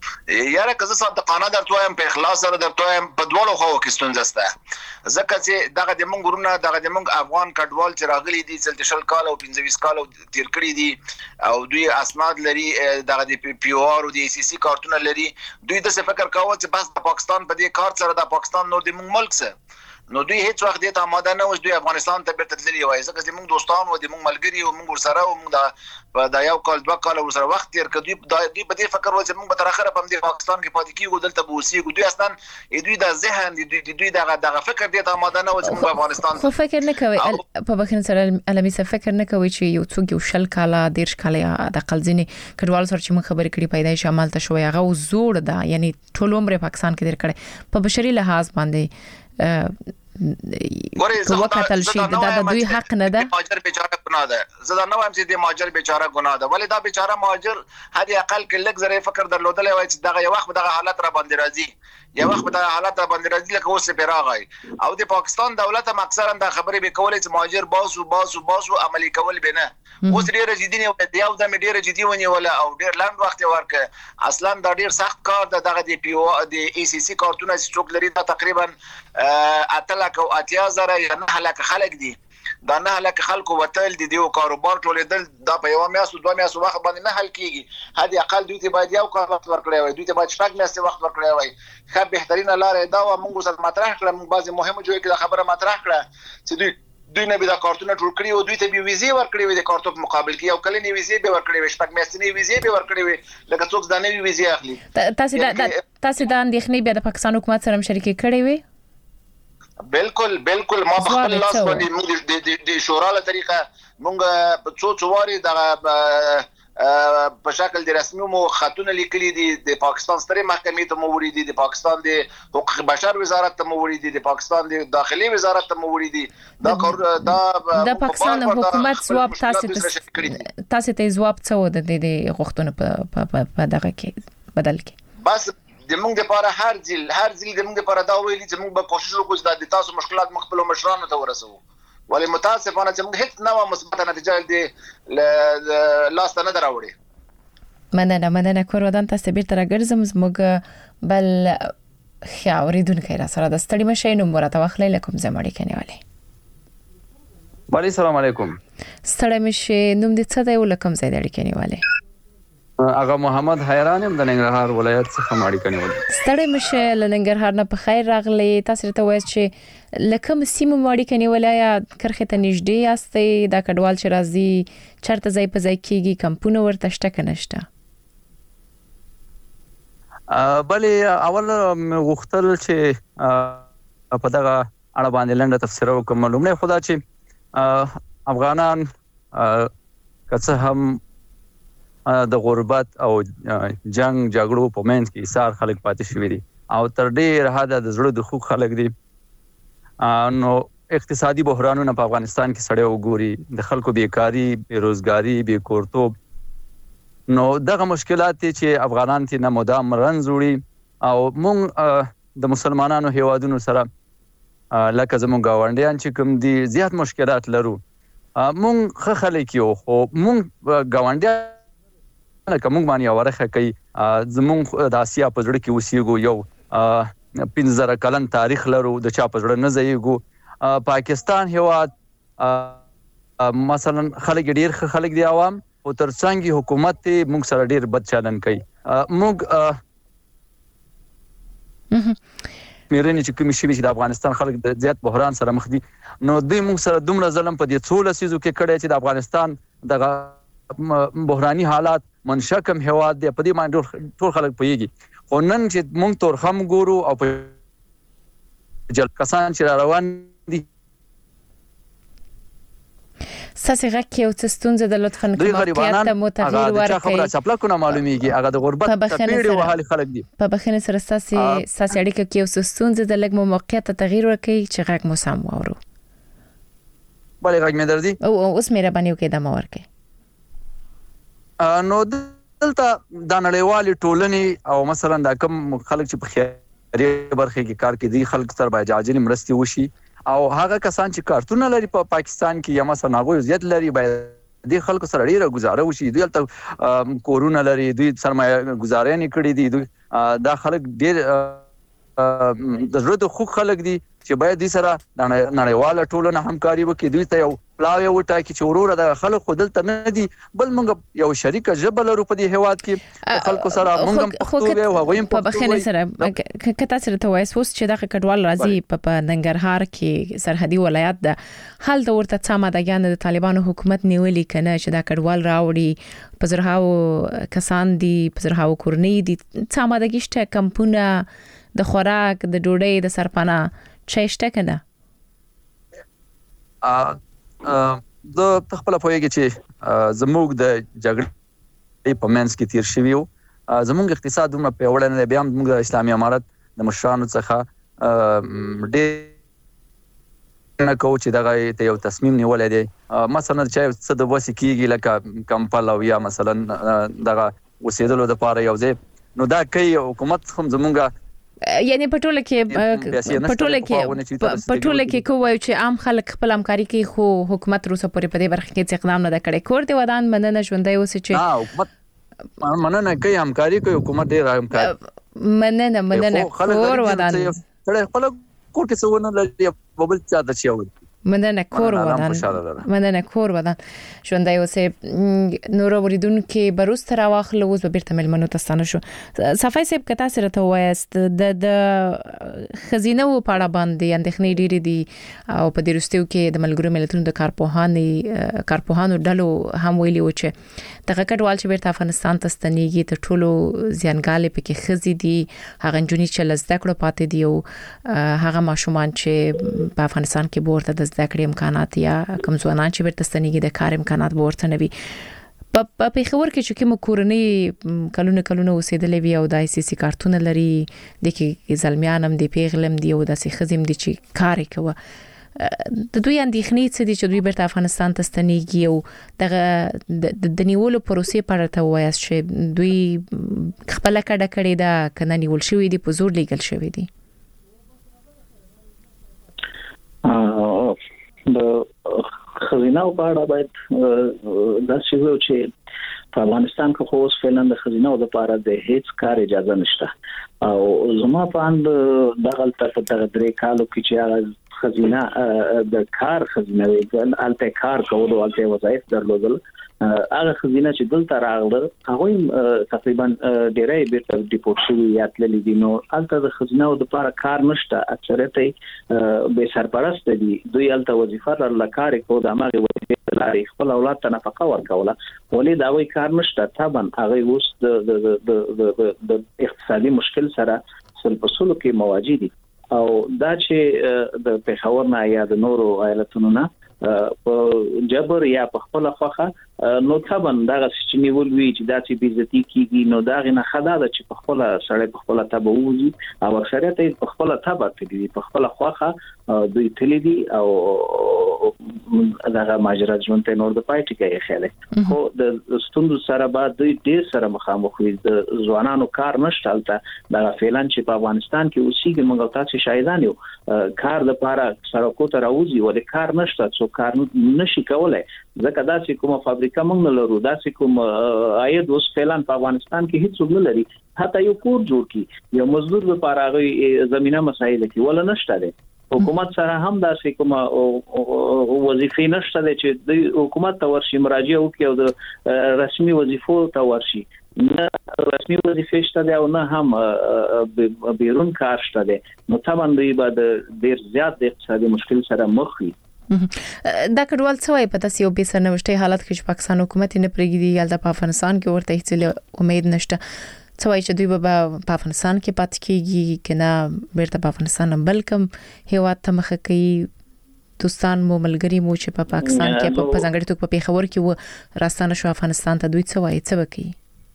[SPEAKER 13] یاره که زه صادقانه درته وایم په اخلاص سره درته وایم په دواړو خواو کې ستونزه شته ځکه چې دغه د موږ ورونه دغه د موږ افغان کډوال چې راغلي دي چې شل کال او پنځه ویشت کال تیر کړي دي او دوی اسناد لري دغه د پی او آر او د ای سی سی کارتونه لري دوی د څه فکر کاوه چې بس د پاکستان په دې کارت سره د پاکستان نور د موږ ملک سره نو دوی هیڅ وخت دې ته آماده نه وو دوی افغانستان ته بیرته تللي وای ځکه چې موږ دوستان و دي موږ ملګري او موږ سره او موږ د یو کال دوه کال سره وخت تیر کړ دوی دوی په دې فکر و چې موږ به تر اخره په دې پاکستان کې پاتې کیږو دلته به اوسېږو دوی اصلا دوی د ذهن دوی دوی دغه دغه فکر دې ته آماده نه و چې موږ افغانستان
[SPEAKER 4] خو فکر نه کوي په بخښنه سره علمي څه فکر نه کوي چې یو څوک یو شل کاله دیرش کاله د قلزنی کډوال سره چې موږ خبرې کړې پیدایش عمل ته شوی هغه زوړ ده یعنی ټول عمر پاکستان کې تیر کړي په بشري لحاظ باندې
[SPEAKER 13] ګورې
[SPEAKER 4] وکتل شي دا د دوی حق نه ده
[SPEAKER 13] ماجر بیچاره ګناه ده زه دا نه وایم چې د ماجر بیچاره ګناه ده ولې دا بیچاره ماجر هدي اقل کې لږ زره فکر درلودل وای چې دغه یو وخت دغه حالت را باندې راځي یو وخت دغه حالت را باندې راځي لکه اوس په راغی او د پاکستان دولت هم اکثرا دا خبرې به کولې چې ماجر باسو باسو باسو عملی کول به نه اوس ډیره جدي نه دی او د ډیره جدي ونی ولا او ډیر لاند وخت ورکه اصلا دا ډیر سخت کار ده دغه د پی او د ای سی سی کارتونه چې لري دا تقریبا اتلک او اتیا زره یا نه هلاک خلک دي دا نه هلاک خلکو وتل دي دیو کاروبار ټولېدل دا په یو میاشت دوه میاشت وخت باندې نه حل کیږي هدي اقل دوی ته باید یو کار وخت ورکړی وای دوی ته باید شپږ میاشتې وخت ورکړی وای خو بهترینه لار دا و موږ سره مطرح کړم موږ بعضی مهمه جوړه کې خبره مطرح کړه چې دوی دوی نه به دا کارتونه ټول کړی او دوی ته به ویزه ورکړي وي د کارتو په مقابل کې او کله نه ویزه به ورکړي وي شپږ میاشتې ویزه به ورکړي وي لکه څوک دا نه ویزه اخلي
[SPEAKER 4] تاسو دا تاسو دا اندېښنې به د پاکستان حکومت سره مشارکت کړی وي
[SPEAKER 13] بالکل بالکل ما په خپل لاس باندې موږ د شورا له طریقه موږ په څو څواري د په شکل د رسمي مو خاتون لیکلي دي د پاکستان سترې محکمې ته مو وریدي د پاکستان د حقوق بشر وزارت ته مو وریدي د پاکستان د داخلي وزارت ته مو وریدي دا دا
[SPEAKER 4] د پاکستان حکومت جواب تاسو ته تاسو ته جواب څه و د دې غوښتنو په دغه کې بدل کې
[SPEAKER 13] بس د موږ لپاره هر ځل هر ځل د موږ لپاره دا ویلي چې موږ به کوشش وکړو چې د تاسو مشکلات مخبل مشرانو ته ورسو ولې متاسفانه چې موږ هیڅ نوې مثبت نتیجه دې لاس ته نه دراوړي
[SPEAKER 4] مننه مننه کور ودان تاسو بیرته راګرځم زموږ بل خاورېدونکو را سره د ستړي مشي نو مرته واخلې لکم زمړی کنيواله
[SPEAKER 15] بله السلام علیکم
[SPEAKER 4] ستړي مشي نوم دې څه دی ولکم زید اړي کنيواله
[SPEAKER 15] اغه محمد حیران هم د ننګرهار ولایت څخه ماړی کنيواله
[SPEAKER 4] ستړي مشي ل ننګرهار نه په خیر راغلي تاسو ته وایي چې لکه سیمه ماړی کنيواله یا کرخه ته نږدې یاستئ دا کډوال چې راځي چرته ځای په ځای کیږي کمپونه ورته شته کنهشته
[SPEAKER 15] بلې اول غوښتل چې په دغه اړه باندې لنډه تفسیر وکم لومړی خدا چې افغانان کڅه هم د غربت او جنگ جګړو په منځ کې ایثار خلک پاتې شوی دي او تر ډیر حد د زړه د خوک خلک دي نو اقتصادي بحرانونه په افغانستان کې سړی وګوري د خلکو بیکاری بیروزګاری بیکورتوب نو دغه مشکلات چې افغانان ته نه مدام رنځ وړي او مونږ د مسلمانانو هیوادونو سره لکه زموږ گاونډیان چې کوم دي زیات مشکلات لرو مونږ خه خلک یو خو مونږ گاونډیان لکه مونږ باندې اورخه کوي زمونږ د اسیا په ځړ کې وسیګو یو پنځه کلن تاریخ لرو د چا په ځړ نه زیګو پاکستان هیواد مثلا خلک ډیر خلک دي عوام او ترڅنګ حکومت ته مونږ سره ډیر بد چلن کوي مونږ میرنی چې کوم شي چې د افغانستان خلک د زیات بحران سره مخ دي نو دوی مونږ سره دومره ظلم په دې څول سيزو کې کړی چې د افغانستان د بحراني حالات منشأ کم هواد دی په دې باندې ټول خلک پوهیږي خو نن چې مونږ تور خم ګورو او په جل کسان چې روان دي
[SPEAKER 4] ساسي غکه او تستونزه د لطفا کومه ته متغیر ورکړي
[SPEAKER 15] خبره چپلا کو نه معلومیږي هغه د غربت تپېړي وهالي خلک دي
[SPEAKER 4] په بخنه سره ساسي ساسي اړیکه کې او تستونزه د لګ موقعیت تغیر ورکړي چې غږ مو سم وورو
[SPEAKER 15] بلې غږ مې درځي
[SPEAKER 4] او اوس مې را باندې کې د مور کې
[SPEAKER 15] نو دلته د نړیوالې ټولنې او مثلا د کوم خلک چې په خیري برخه کې کار کوي خلک سره باید عاجل مرستي وشي او هغه کسان چې کارتونه لري په پاکستان کې یا مثلا هغه زیات لري باید د خلکو سره ډیره گزاره وشي. دوی تل کورونه لري، دوی سرمایه گزاري نه کړی دي، دوی دا خلک ډیر د زړه خو خلک دي چې باید دې سره نړیواله ټولنه همکاري وکړي. دوی ته یو پلاوی وټاکي چې وروره د خلکو دلته نه دي، بل موږ یو شریک ژبه لرو په دې هیواد کې خلکو سره موږ هم پښتو وي او هغوی هم
[SPEAKER 4] په بخښنې سره کته سره ته وایي اوس چې دغه کډوال راځي په ننګرهار کې سرحدي ولایت ده، حال د ورته څه مادهګان د طالبانو حکومت نیولې کنه چې دا کډوال راوړي په زرهاو کسان دي، په زرهاو کورنۍ دي، څه مادهګشته کمپونه د خوراک د ډوډۍ د سرپناه چېشته کنه.
[SPEAKER 15] ا د خپل پوهیږي چې زموږ د جګړې په منځ کې تیر شوی وو، زموږ اقتصاد دومره پیاوړی نه دی، بیا موږ د اسلامي امارت د مشرانو څخه ډېر نه کوو چې دغه ته یو تصمیم نیولای دی. مثلا چې څه د وسی کیږي لکه کمپل او یا مثلا دغه وسیدلو د پاره یو ځای، نو دا کوي حکومت هم زموږه
[SPEAKER 4] یعنی پټوله کې پټوله کې پټوله کې کوی چې عام خلک خپل همکاري کوي، خو حکومت روسه پورې په دې برخه کې اقدام نه کړي. کور دی ودان مننه ژوندۍ اوس چې
[SPEAKER 15] نه حکومت مننه کوي، همکاري کوي، حکومت ډیر همکاري
[SPEAKER 4] مننه مننه کور ودان
[SPEAKER 15] سره خپل کور کې څونه لري بل څه د چیو
[SPEAKER 4] مننه کور ودان مننه کور ودان ژوندۍ اوسه. نور وریدون کې بروست را واخله اوس به بیرته ملمنو تاسو شو صفای سیب کتا سره ته وایست د د خزینه و پاړه باندې اندېخنې ډېری دي او په دې رستیو کې د ملګرو ملتونو د کارپوهاني کارپوهانو ډلو هم ویلي و چې دغه کډوال چې بیرته افغانستان ته ستنېږي ته ټولو زیانګالې پکې خزي دي، هغه جونی چې لزده کړو پاتې دی او هغه ماشومان چې په افغانستان کې ورته د زده کړې امکانات یا کوم ځوانان چې بیرته ستنېږي د کار امکانات ورته نه وي. په پیښور کې چې کوم کورنۍ کلونه کلونه اوسېدلې وي او د آی سی سی کارتونه لري، د کې زلمیان هم دی پیغلم دی او د سي خزم دي چې کار کوي، د دوی اندېښنې څه دي چې دوی بیرته افغانستان ته ستنېږي او دغه د نیولو پروسې په اړه ته وایاست چې دوی خپل کډه کړې ده کنه نیول شوی دي په زور لیګل شوی دي؟
[SPEAKER 12] د خزینه او باړه باید دا چې په افغانستان کې خو اوس فعلا د خزینه او د پاره د هیڅ کار اجازه نشته او زما په اند دغه تر دغه درې کالو کې چې خزینه د کار خزینه ویل الته کار کول او الته وظایف درلودل، هغه خزینه چې دلته راغله هغه تقریبا ډیرې بیرته ډیپورټ شوی یا تللی دي، نو الته د خزینه او د لپاره کار نشته، اکثریت به سرپرست دي، دوی الته وظیفه لرله کار کوي، د هغه وظیفه لري خپل اولاد ته نفقه ورکوله، ولې دا وی کار نشته. طبعا هغه اوس د د اقتصادي مشکل سره سل په سلو کې مواجه دي او دا چې د پیښور نه یا د نورو ایالتونو نه په جبر یا په خپل خوخه نو طبعا دغه چې نیول وی چې دا چې بیزتی کیږي، نو دا غنه خدا ده چې په خپل سړی په خپل تبه وځي او اکثریت په خپل تبه تدي په خپل خوخه دوی تللی دي او دغه ماجرا ژوند ته نور د پایټ کې خاله خو د ستوندو سره بعد دوی ډیر سره مخامخ وي، د ځوانانو کار نشته البته دا فعلن چې په افغانستان کې اوسېږي موږ تاسو شاهدان یو کار د پاره سرکو ته راوځي ولې کار نشته څو کار نشي کولای ځکه دا چې کومه فابریکه موږ نه لرو، دا چې کوم عاید اوس فعلا په افغانستان کې هیڅ څه نه لري، حتی یو کور جوړ کی یو مزدور لپاره غوي زمينه مسایل کې ولا نشته ده. حکومت سره هم دا چې کومه وظیفې نشته ده چې د حکومت ته ورشي مراجعه وکړي او د رسمي وظیفو ته ورشي، نه رسمي وظیفې شته ده او نه هم بیرون کار شته ده، نو طبعا دوی بعد ډیر زیات د اقتصادي مشکل سره مخ وي.
[SPEAKER 4] دا کډوال څه وایي په تاسو یو به سرنوشتي حالت کې چې پاکستان حکومت نه پرېږدي یا د افغانستان کې ورته هیڅ امید نشته، څه وایي چې دوی به په افغانستان کې پاتې کیږي کنه بیرته په افغانستان بلکم هیواد ته مخ کوي؟ دوستان مو ملګری مو چې په پاکستان کې په ځانګړي توګه په پیښور کې و راستانه شو افغانستان ته، دوی څه وایي څه وکړي؟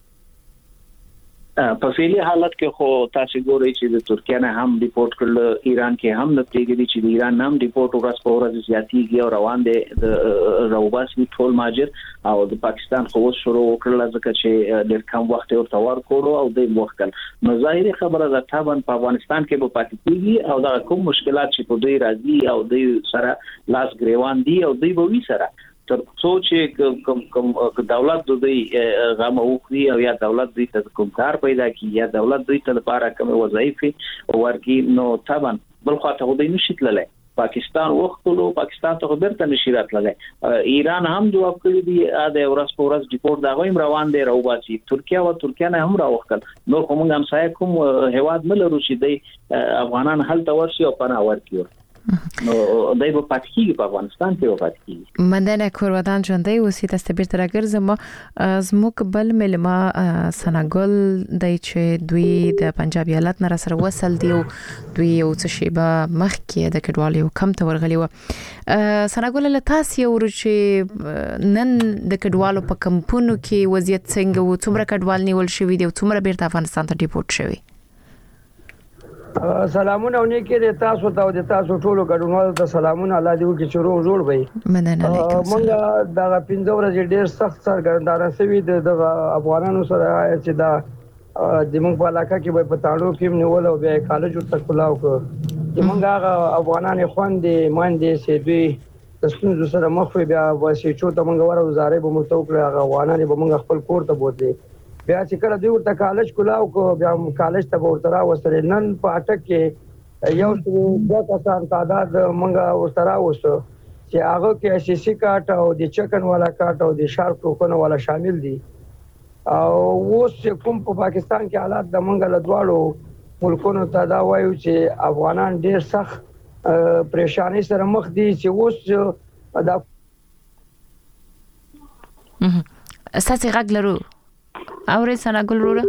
[SPEAKER 12] په فعلی حالت کې خو تاسو ګورئ چې د ترکیه نه هم ریپورت کړل، ایران کې هم نه پریږدي چې د ایران نام ریپورت ورځ په ورځ زیاتیږي او روان دي د روباسي ټول ماجر او د پاکستان خو شروع وکړل ځکه چې ډېر کم وخت ورته ورکړو او د وخت نو ظاهري خبره ده طبعا په افغانستان کې به پاتې کیږي او دا کوم مشکلات چې په دوی راځي او دوی سره لاس ګریوان دي او دوی به وی سره تر څو چې کوم کوم دولت دوی غم اوخري او یا دولت دوی ته کوم کار پیدا کی یا دولت دوی ته لپاره کوم وظایف ورکی نو طبعا بل خاطر دوی نشي تللی پاکستان وختلو پاکستان ته بیرته نشي راتللی ایران هم جواب کړی دی د ورځ په ورځ ریپورت دا غویم روان دی راوباسي ترکیه او ترکیه نه هم راوخل نو کوم هم سایه کوم هواد نه لرو چې دی افغانان هل تورشي او پناه ورکړي نو دای په پاتکیږي په افغانستان کې وپاتکیږي
[SPEAKER 4] مننه کورودان ژوندۍ اوسې تاسو بیرته راګرځم زموږ بل ملما سناګل دای چې دوی د پنجاب ایالت نه سره وصل دی دوی یو څه شی به مخ کې د کډوالو کم ته ورغلی و سناګل له تاسو یو چې نن د کډوالو په کمپونو کې وضعیت څنګه و څومره کډوال نیول شوی دی او څومره بیرته افغانستان ته ډیپورت شوی
[SPEAKER 16] سلامونه ونیکي د تاسو ته او د تاسو ټولو ګډونوالو ته سلامونه الله دې وکړي چې روغ جوړ وي
[SPEAKER 4] مننه علیکم
[SPEAKER 16] مونږ دا پنځه ورځې ډېر سخت سرګردانه شوي د افغانانو سره چې دا د موږ په علاقه کې به په تاړو کې نیول او بیا کالج ورته کلاو کو چې موږ هغه افغانان خوندې ماندې چې دوی د ستونزو سره مخ وي بیا واسي چې ته موږ ورو زارې به متوکل هغه افغانان به موږ خپل کور ته بوتلي بیا چې کله دوی ورته کالج کلاو کو بیا کالج ته ورته راوستل نن په اټک کې یو څو کسان تعداد منګه ورته راوستو چې هغه کې اساسي کارت او د چکن والا کارت او د شارپ ټوکن والا شامل دي او اوس کوم په پاکستان کې حالات د منګه له دواړو ملکونو ته دا وایو چې افغانان ډیر سخت پریشانی سره مخ دي چې اوس دا
[SPEAKER 4] اساسي غږ لرو اورې سناګل وروره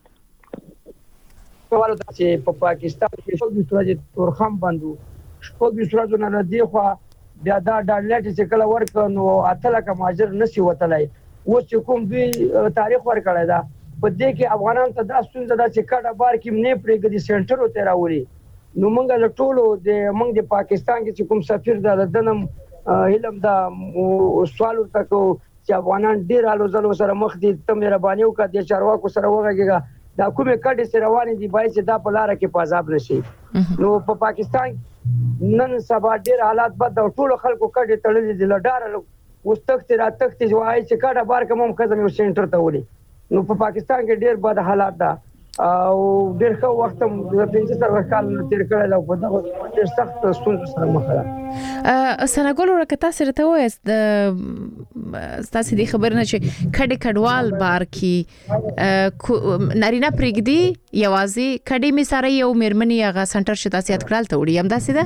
[SPEAKER 16] ولر چې په پاکستان کې شپږ ورځې تورخم بندو شپږ ورځې نه دی خو بیا دا ډالټ چې کله ورک نو اتل کا ماجر نسی وتلای و چې کوم دوی تاریخ ورکړی دا په دې کې افغانان ته دا ستونزه ده چې کډه بار کې نه پرېږدي سنټر ته راولي نو موږ له ټولو د موږ د پاکستان کې چې کوم سفیر د دنم علم دا سوال ورته چې افغانان ډیر الوزلو سره مخ دي ته مهرباني وکړه د چارواکو سره وغږیږه دا کومه کډې سره روانې دي بای چې دا په لار کې پازاب نشي نو په پاکستان نن سبا ډیر حالات بد او ټول خلکو کډې تړلې دي لډار وستخت را تخت وای چې کډه بار کوم خزم یو سنټر ته ولي نو په پاکستان کې ډیر بد حالات ده او ډیر ښه وخت هم د پنځه سره کال تیر کړل او په دغه ډیر سخت ستونزو سره مخ ده
[SPEAKER 4] سناګل ورکتا سره ته وایست تاسو دې خبر نه چې کډه کډوال بار کی نارینه پرګدي یوازې کډه می سره یو مرمنی هغه سنټر شته سیات کړل ته وړي هم داسې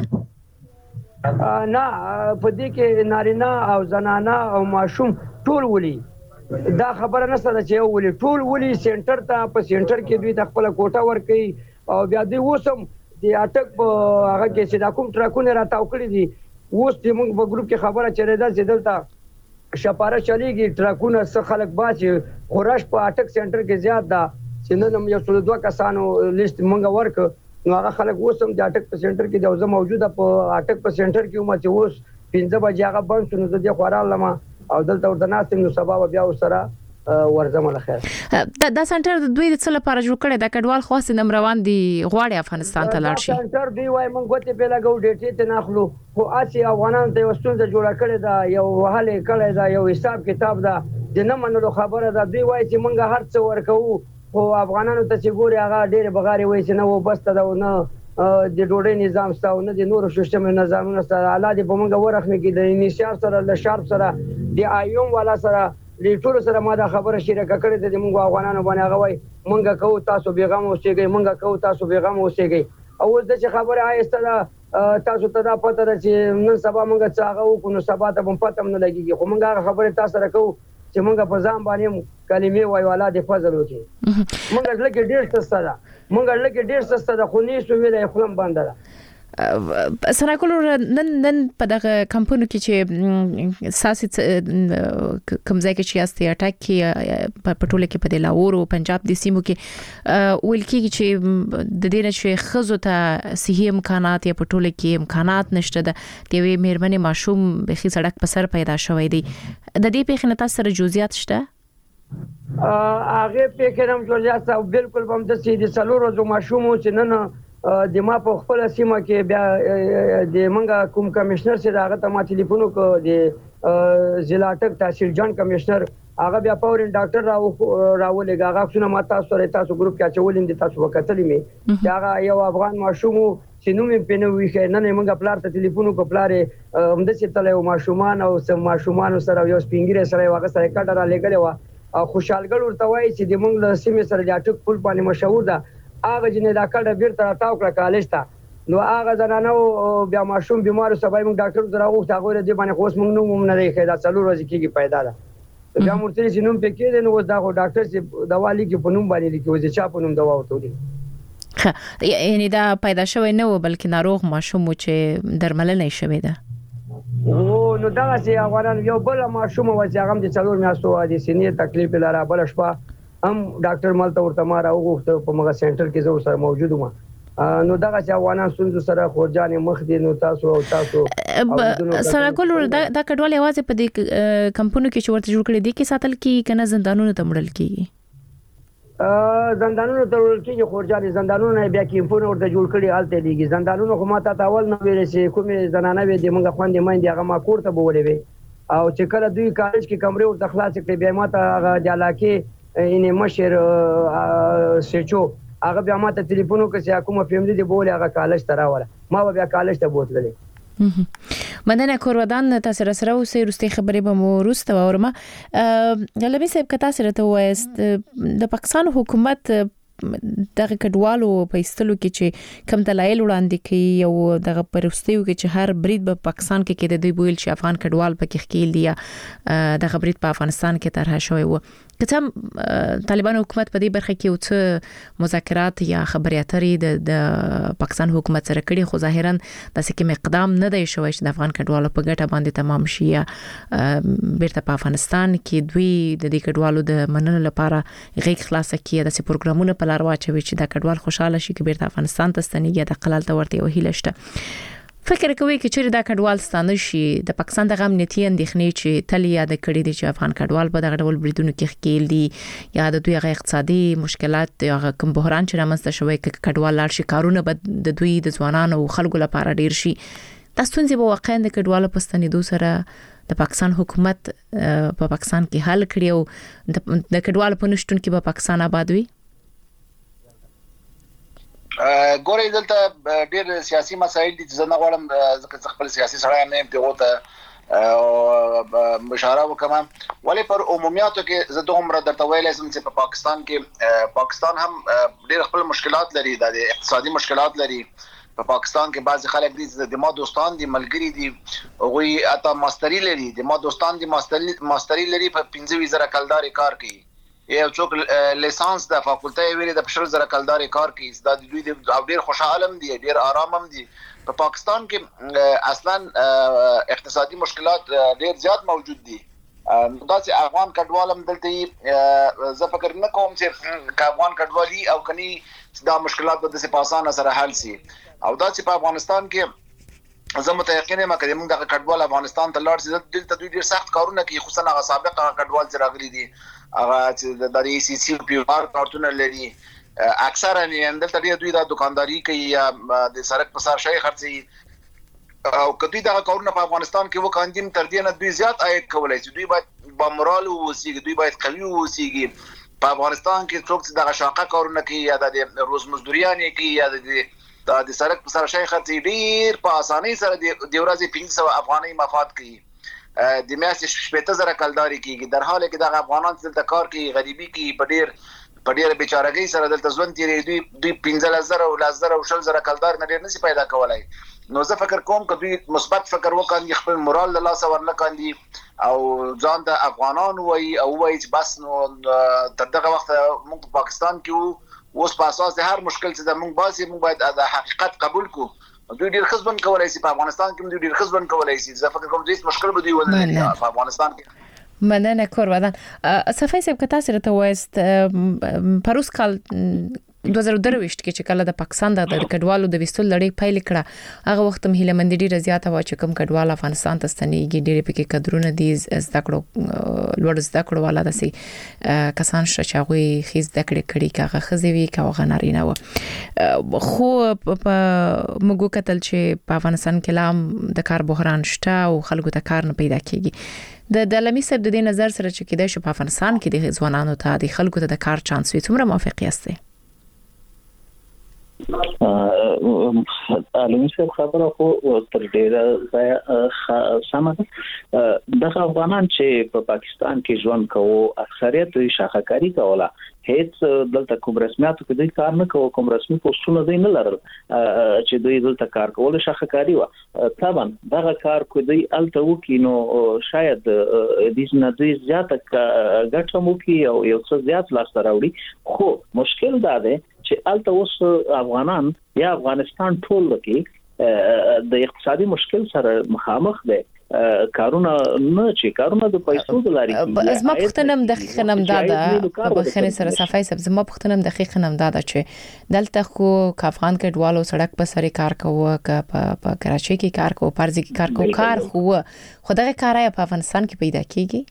[SPEAKER 4] ده
[SPEAKER 16] نه په دې کې نارینه او زنانه او ماشوم ټول ولي دا خبره نه سره چې یو ولي ټول ولي سنټر ته په سنټر کې دوی خپل کوټه ورکړي او بیا دوی وسم د اټک په هغه کې چې دا کوم ټرکونه راټاو کړی دي اوس د موږ په ګروپ کې خبره چلے ده چې دلته شپاره چلیږي ټرکونه څخه خلک باسي خورش په اټک سنټر کې زیات ده چې نن یو څو دوه کسانو لیست موږ ورک نو هغه خلک وسم د اټک په سنټر کې د موجوده په اټک په سنټر کې هم چې اوس پنځه بجې هغه بند شو نو د دې خورال لمه او دلته ورته ناستم نو سبا بیا وسره ورزمه لخیر
[SPEAKER 4] دا د سنټر د دوی د څه لپاره جوړ کړي د کډوال خاص نم روان دي غواړي افغانستان ته لاړ شي
[SPEAKER 16] سنټر دی وای مونږ غوته په لګو ډیټې ته ناخلو خو اسی افغانان ته وستون د جوړ کړي دا یو وهله کړي دا یو حساب کتاب دا د نه منلو خبره دا دی وای چې مونږ هر څه ورکو خو افغانانو ته چې ګوري هغه ډېر بغاري وای چې نو بس ته دا نه د ډوډۍ نظام ستاو نه د نورو سیستم نظامونو سره اعلی د بمنګ ورخنه کې د انیشار سره له شارپ سره د ایوم والا سره لیټور سره ما دا خبره شریکه کړې ده موږ افغانانو باندې هغه وای موږ کوو تاسو بیغم اوسېږئ موږ کوو تاسو بیغم اوسېږئ او د څه خبره آیسته تاسو ته دا پته ده چې نن سبا موږ څه هغه وکړو سبا ته هم پته نه لګيږي خو موږ هغه خبره تاسو سره کوو چې موږ په ځان باندې کلمې وایو الله دې فضل وکړي موږ لکه ډېر سسته ده موږ لکه ډېر سسته ده خو نه سو ویلې خپل باندې ده
[SPEAKER 4] سناګل نن نن په دغه کمپونو کې چې ساسي کمزای کې چې استي اٹیک کې په ټوله کې په لاهور او پنجاب د سیمو کې ویل کېږي چې د دې نشه خزو ته صحي امکانات یا په ټوله کې امکانات نشته د دوی مېرمنې ماشوم به خي سړک په سر پیدا شوی دی د دې په خنه تاسو سره جزئیات شته
[SPEAKER 16] هغه په کې هم جزئیات او بالکل هم د سې د څلور ورځې ماشوم چې نن د ما په خپل سیمه کې بیا د منګه کوم کمشنر سره هغه ته ما ټلیفون وکړ د ضلع ټک تحصیل جان کمشنر هغه بیا پاورین ډاکټر راو راولېګا هغه څونه ما تاسو سره تاسو ګروپ کې اچولین دي تاسو وکټلې می دا هغه یو افغان ماشوم چې نو مې پنه وی خیر نه موږ پلار ته ټلیفون کو پلارې همد چې تل یو ماشومان او سم ماشومان سره یو سپینګری سره واغ سره کډه را لګلې و او خوشالګل ورته وای چې د موږ له سیمې سره د اټک پل باندې مشهور ده هغه جنې دا کډه بیرته تاو کړه کالج ته نو هغه زنانه بیا ماشوم بیمار سبا موږ ډاکټر ته راغوښته هغه دې باندې خوښ موږ نو نه لري خیر دا څلور ورځې کېږي پیدا ده بیا مرتضی چې نوم پکې دی نو دا ډاکټر چې دوا لیکي په نوم باندې لیکي چې چا په نوم دوا وته
[SPEAKER 4] ښه یعنی دا پیدا شوی نه و بلکې ناروغ ماشوم چې درملنه شوی ده
[SPEAKER 16] او نو دا چې افغانان یو بل ماشوم و چې هغه د څلور میاشتو د سینې تکلیف لاره بل شپه هم ډاکټر مالته ورته ما راوغوښته په مغه سنټر کې زه سره موجود وم نو دا چې افغانان سونځو سره خورجانې مخ دي نو تاسو او تاسو
[SPEAKER 4] سره کول دا د کډوال یوازې په دې کمپونو کې چې ورته جوړ کړی دي کې ساتل کی کنه زندانونو ته مړل کیږي
[SPEAKER 16] زندانونو ته مړل کیږي خورجانې زندانونو بیا کمپونو ورته جوړ کړی حالت دیږي زندانونو خو ماته تاول نو ویل چې کومه زنانه وي د موږ خوندې مې هغه ما کوړه بولې وي او چې کله دوی کالج کې کمرې ورته خلاص کړې بیا ماته هغه جالاکي انې مشر سچو هغه بیا ماته ټلیفون وکړ چې کومه فیملی دی بوله هغه کالج ته راوړه ما بیا کالج ته بوتللې
[SPEAKER 4] مدنه کورودان تاسو سره اوسې رستي خبرې به مو روسته ورما غلبي صاحب کتا سره ته وایست د پاکستان حکومت دغه کډوالو په استلو کې چې کم دلایل وړاندې کوي او دغه پرستیو کې چې هر برید په پاکستان کې کې د دوی بویل چې افغان کډوال پکې خکیل دي دغه برید په افغانستان کې طرح شوی و کته طالبان حکومت په دې برخه کې اوڅ مذاکرات یا خبرې اترې د پاکستان حکومت سره کړي خو ظاهرا داسې کې مقدام نه دی شوی چې د افغان کډوالو په ګټه باندې تمام شي یا بیرته په افغانستان کې دوی د دې کډوالو د مننه لپاره غیږ خلاص کړي داسې پروګرامونه په لار واچوي چې د کډوال خوشاله شي چې بیرته افغانستان ته ستنیږي د قلال ته ورته وهیله شته فکر کوي چې چیرې دا کډوال ستانه شي د پاکستان د امنیتي اندېښنې چې تل یاد کړی دي چې افغان کډوال په دغه ډول بریدونو کې ښکیل دي یا د دوی غو اقتصادي مشکلات یا کوم بحران چې رامنځته شوی کې کډوال لار شي کارونه به د دوی د ځوانانو او خلکو لپاره ډیر شي تاسو څنګه به واقعا د کډوالو په ستنېدو سره د پاکستان حکومت په پاکستان کې حل کړی او د کډوالو په نشټون کې به پاکستان آباد وي
[SPEAKER 13] ګورې دلته ډېر سیاسي مسایل دي چې زه نه غواړم ځکه خپل سیاسي سړی نه یم دغه ته مشاره وکم ولې پر عمومیاتو کې زه دومره درته ویلای شم چې په پاکستان کې پاکستان هم ډېر خپل مشکلات لري د اقتصادي مشکلات لري په پاکستان کې بعض خلک دي د ما دوستان دي ملګری دي غوي اته ماستری لري د ما دوستان دي ماستری لري په پنځه وزره کلداري کار کوي یو څوک لیسانس د فاکولټي ویلي د بشر زره کلداري کار کوي د دوی د ډیر خوشاله دي ډیر آرام هم دي په پاکستان کې اصلا اقتصادي مشکلات ډیر زیات موجود دي دا چې افغان کډوالم دلته زه فکر نه کوم چې افغان کډوالي او کني دا مشکلات به د سپاسانه سره حل شي او دا چې په افغانستان کې زه متيقن یم چې موږ د کډوال افغانستان ته لاړ شي دلته دوی ډیر سخت کارونه کوي خصوصا هغه سابق کډوال چې راغلي دي هغه چې د ای سی سی پی آر کارتونه لري اکثرا یې دلته دوی د دکانداري کوي یا د سرک په سر شي خرڅي او کدی دا کارونه په افغانستان کې وکاندیم تر دې نه دوی زیات عاید کولای شي دوی باید با مورال وسیږي دوی باید قوي وسیږي په افغانستان کې څوک چې د شاقه کارونه کوي یا د روز مزدوریانه کوي یا د دا د سرک په سر شي خرڅي ډیر په اسانۍ سره د ورځې پنځه سوه افغانۍ مفاد کوي د میاشتې شپږ زره کلداري کیږي در حال کې د افغانان دلته کار کوي غریبي کې په ډیر په ډیر بیچارهګۍ سره دلته ژوند تیری دوی دوی پنځه زره او لس زره او شل زره کلدار نه ډیر نشي پیدا کولای نو زه فکر کوم چې دوی مثبت فکر وکړي خپل مورال له لاسه ورنه کاندي او ځان د افغانان وای او وای چې بس نو تر دغه وخت موږ پاکستان کې اوس په اساس د هر مشکل چې موږ باسي موږ باید د حقیقت قبول کو دوی ډیر خصبن کولای شي په افغانستان کې دوی ډیر خصبن کولای شي زه فکر کوم چې مشکل به دوی ولري په افغانستان کې
[SPEAKER 4] مننه کورودان صفای صاحب کتا سره ته وایست پروس کال دوه زره درويشت کې چې کله د پاکستان د کډوالو د وستل لړۍ پیل کړه هغه وخت هم هیله مند ډیره زیاته و چې کوم کډوال افغانستان ته ستنېږي ډیره پکې قدرونه دي زده کړو لوړ زده کړو والا دسي کسان چې هغه خیز زده کړې کړي کاغه خزوي کاغه نارینه و خو په موږ کتل چې په افغانستان کې لام د کار بحران شته او خلکو ته کار نه پیدا کیږي د د لمی سره د دې نظر سره چې کېدای شي په افغانستان کې د ځوانانو ته د خلکو ته د کار چانس وي څومره موافق یاست؟
[SPEAKER 12] علمي صاحب خبره خو تر ډیره سمه ده. د افغانان چې په پاکستان کې ژوند کوو اکثریت یې شاخکاری کوله، هیڅ دلته کوم رسمیاتو کې دوی کار نه کوي، کوم رسمي پوسټونه دوی نه لرل چې دوی دلته کار کول شاخکاری و. طبعا دغه کار کو دوی الته وکي نو شاید د دې نه دوی زیاته ګټه مو کوي او یو څه زیات لاس راوړي، خو مشکل دا ده چې الته اوس افغانان یا افغانستان ټول کې د اقتصادي مشکل سره مخامخ دي. کارونه نه چې کارونه د پیسو د لاري
[SPEAKER 4] کې زما پختنم دقیقاً هم دادا په بخنه سره صفای سب زما پختنم دقیقاً هم دادا چې دلته خو افغان کډوالو سړک په سره کار کوو ک په کراچۍ کې کار کوو پارځي کې کار کوو کار خو خدای کارای په افغانستان کې پیدا کیږي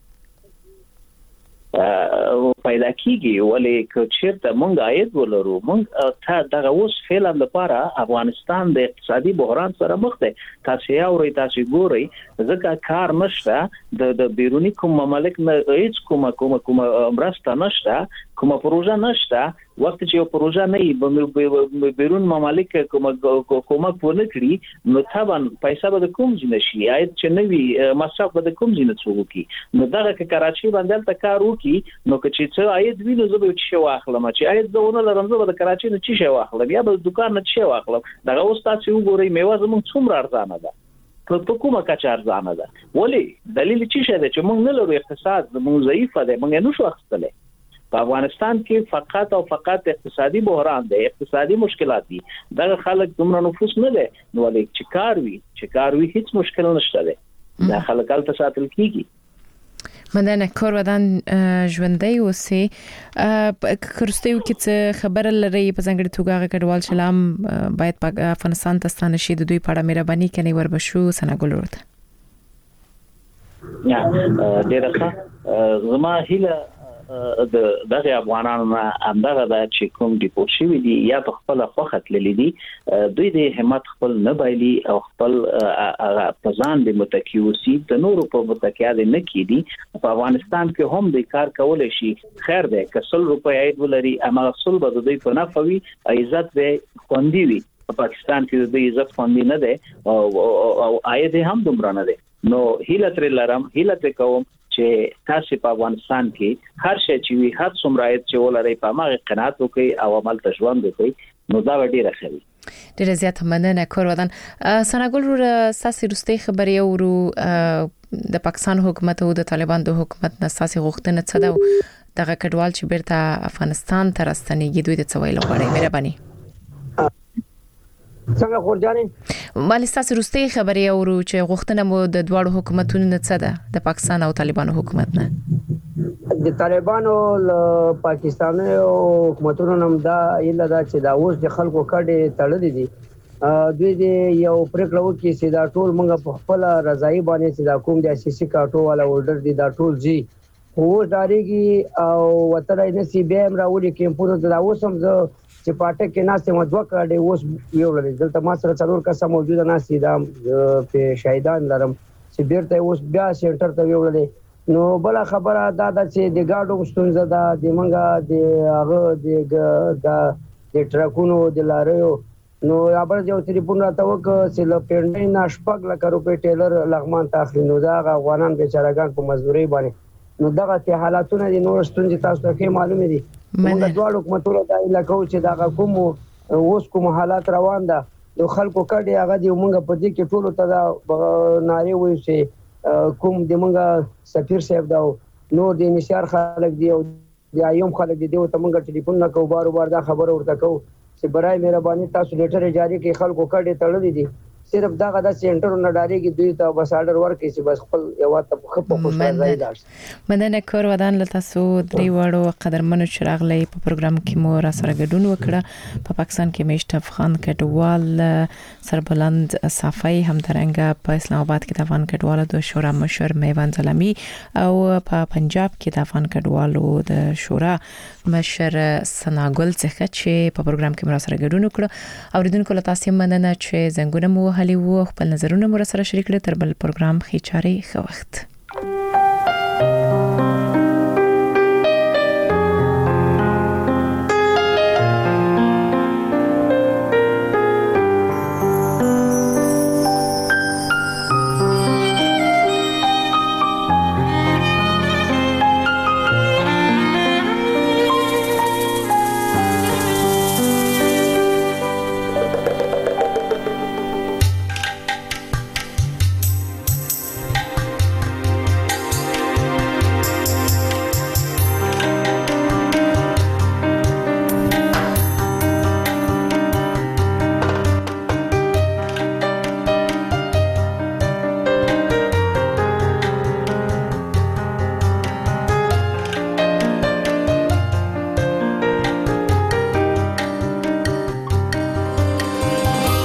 [SPEAKER 12] پیدا کیږي ولې که چیرته مونږ عاید ولرو مونږ ته دغه اوس فعلا لپاره افغانستان د اقتصادي بحران سره مخ دی. تاسو یې اورئ تاسو ګورئ ځکه کار نشته د د بیرونی کوم مملک نه هیڅ کومه کومه کومه مرسته نشته کومه پروژه نشته. وخت چې یو پروژه نه بیرون مملک کومه کومک ونه کړي نو طبعا پیسې به کوم ځای نشي عاید چې نوي مصرف به کوم ځای نه څوکي نو دغه کراچۍ باندې تل کار وکي نو چې څه عاید ویني زه به چې واخلم چې عاید زونه لرم زه به کراچۍ نه چې واخلم یا به دکان نه چې واخلم. دغه اوس تاسو وګورئ میوه زموږ څومره ارزانه ده په کومه کچه ارزانه ده ولی دلیل چې شه ده چې موږ نه لرو اقتصاد موږ ضعیف ده موږ نه شو اخستلې. په افغانستان کې فقط او فقط اقتصادي بحران دی اقتصادي مشکلات دي دغه خلک دومره نفوس نه ده نو ولې چې کار وي چې کار وي هیڅ مشکل نشته ده دا خلک الته ساتل کیږي.
[SPEAKER 4] مندنه کور ودان ژوندۍ اوسې کرستیو کې خبر لري په څنګه توګه کډوال شلام باید په افغانستان ته ستانه شي د دوی په اړه مهرباني کوي وربشو سنګول ورته
[SPEAKER 12] یا ډیره ښه زما هیله د دغه افغانانو همدغه د چې کوم ډیپورټ شوی دي یا په خپل خوخه تللی دي دوی د همت خپل نه بایلي او خپل پزان د متکیوسی د نورو په متکیاده نه کیدي. په افغانستان کې هم د کار کول شي خیر ده کسل روپۍ عاید ولري اما اصل به دوی په نفوي عزت به خوندي وي. په پاکستان کې د عزت خوندي نه ده او عاید هم دومره نه ده. نو هیله تر لرم هیله تر کوم چې تاسو په افغانستان کې هر شي چې وي هر څومره عاید چې ولري په ماغه قناعت وکړي او عمل ته ژوند وکړي نو دا ډیره ښه وي.
[SPEAKER 4] ډیره زیات مننه کور ودان سناګل ور ساسي رستي خبري ورو د پاکستان حکومت او د طالبان د حکومت نه ساسي غوښتنه څه ده دغه کډوال چې بیرته افغانستان ته راستنېږي دوی د څویل غواړي مهرباني
[SPEAKER 16] څنګه خورجانې
[SPEAKER 4] مالي ساسي رستي خبري ورو چې غوښتنه مو د دوړو حکومتونو نه څه ده د پاکستان او طالبانو حکومت نه
[SPEAKER 16] د طالبانو پاکستاني حکومتونو نوم دا اله دا چې دا اوس د خلکو کډې تړلې دي دوی د یو پریکړه وکړي چې دا ټول موږ په خپل رضایي باندې چې دا کوم د اساسي کاټو والا اورډر دي دا ټول جی خو داریږي او وترای نسی به امر راولي کیمپونو دا اوس هم زه چې پاټه کې ناسته مو دوه کړي اوس ویولې دلته ما سره څلور کسه موجوده ناسي دا په شهیدان لرم چې بیرته اوس بیا سنټر ته ویولې نو بل خبره دا د چې د گاډو ستونزه دا د منګه د هغه د د ټرکونو د لاریو نو ابر یو ټلیفون راته وک چې له پیډې ناشپګ لکه روپې ټیلر لغمان تاخلي نو دا افغانان بیچارهګان په مزدوري باندې نو دغه ته حالاتونه د نور ستونزې تاسو ته معلومه دي موږ دوه حکومتونو دا علاقو چې دا کوم اوس کوم حالات روان ده یو خلکو کډي هغه دی موږ په دې کې ټولو ته دا ناری وایي چې کوم د موږ سفیر صاحب دا نور د نشار خلک دی او د ایوم خلک دی او ته موږ ټلیفون نه کوو بار بار دا خبر ورته کوو چې برای مهرباني تاسو لیټر جاری کړئ خلکو کډي تړلې دي صرف دا غدا سنټر نه ډارېږي دوی ته بس آرډر ورکړي چې بس خپل یو ته خپل خوشاله ځای لاړ.
[SPEAKER 4] مننه کور ودان له تاسو درې وړو قدرمنو چراغلي په پروګرام کې مو را سره ګډون وکړه. په پاکستان کې مشت افغان کډوال سربلند صافي همدارنګه په اسلام آباد کې د افغان کډوالو د شورا مشر میوان زلمی او په پنجاب کې د افغان کډوالو د شورا مشر سناګل څخه چې په پروګرام کې مو را سره ګډون وکړه. اوریدونکو له تاسو مننه چې زنګونه مو هلي وو خپل نظرونه مو سره شریک کړل. تر بل پروګرام خې چاري خو وخت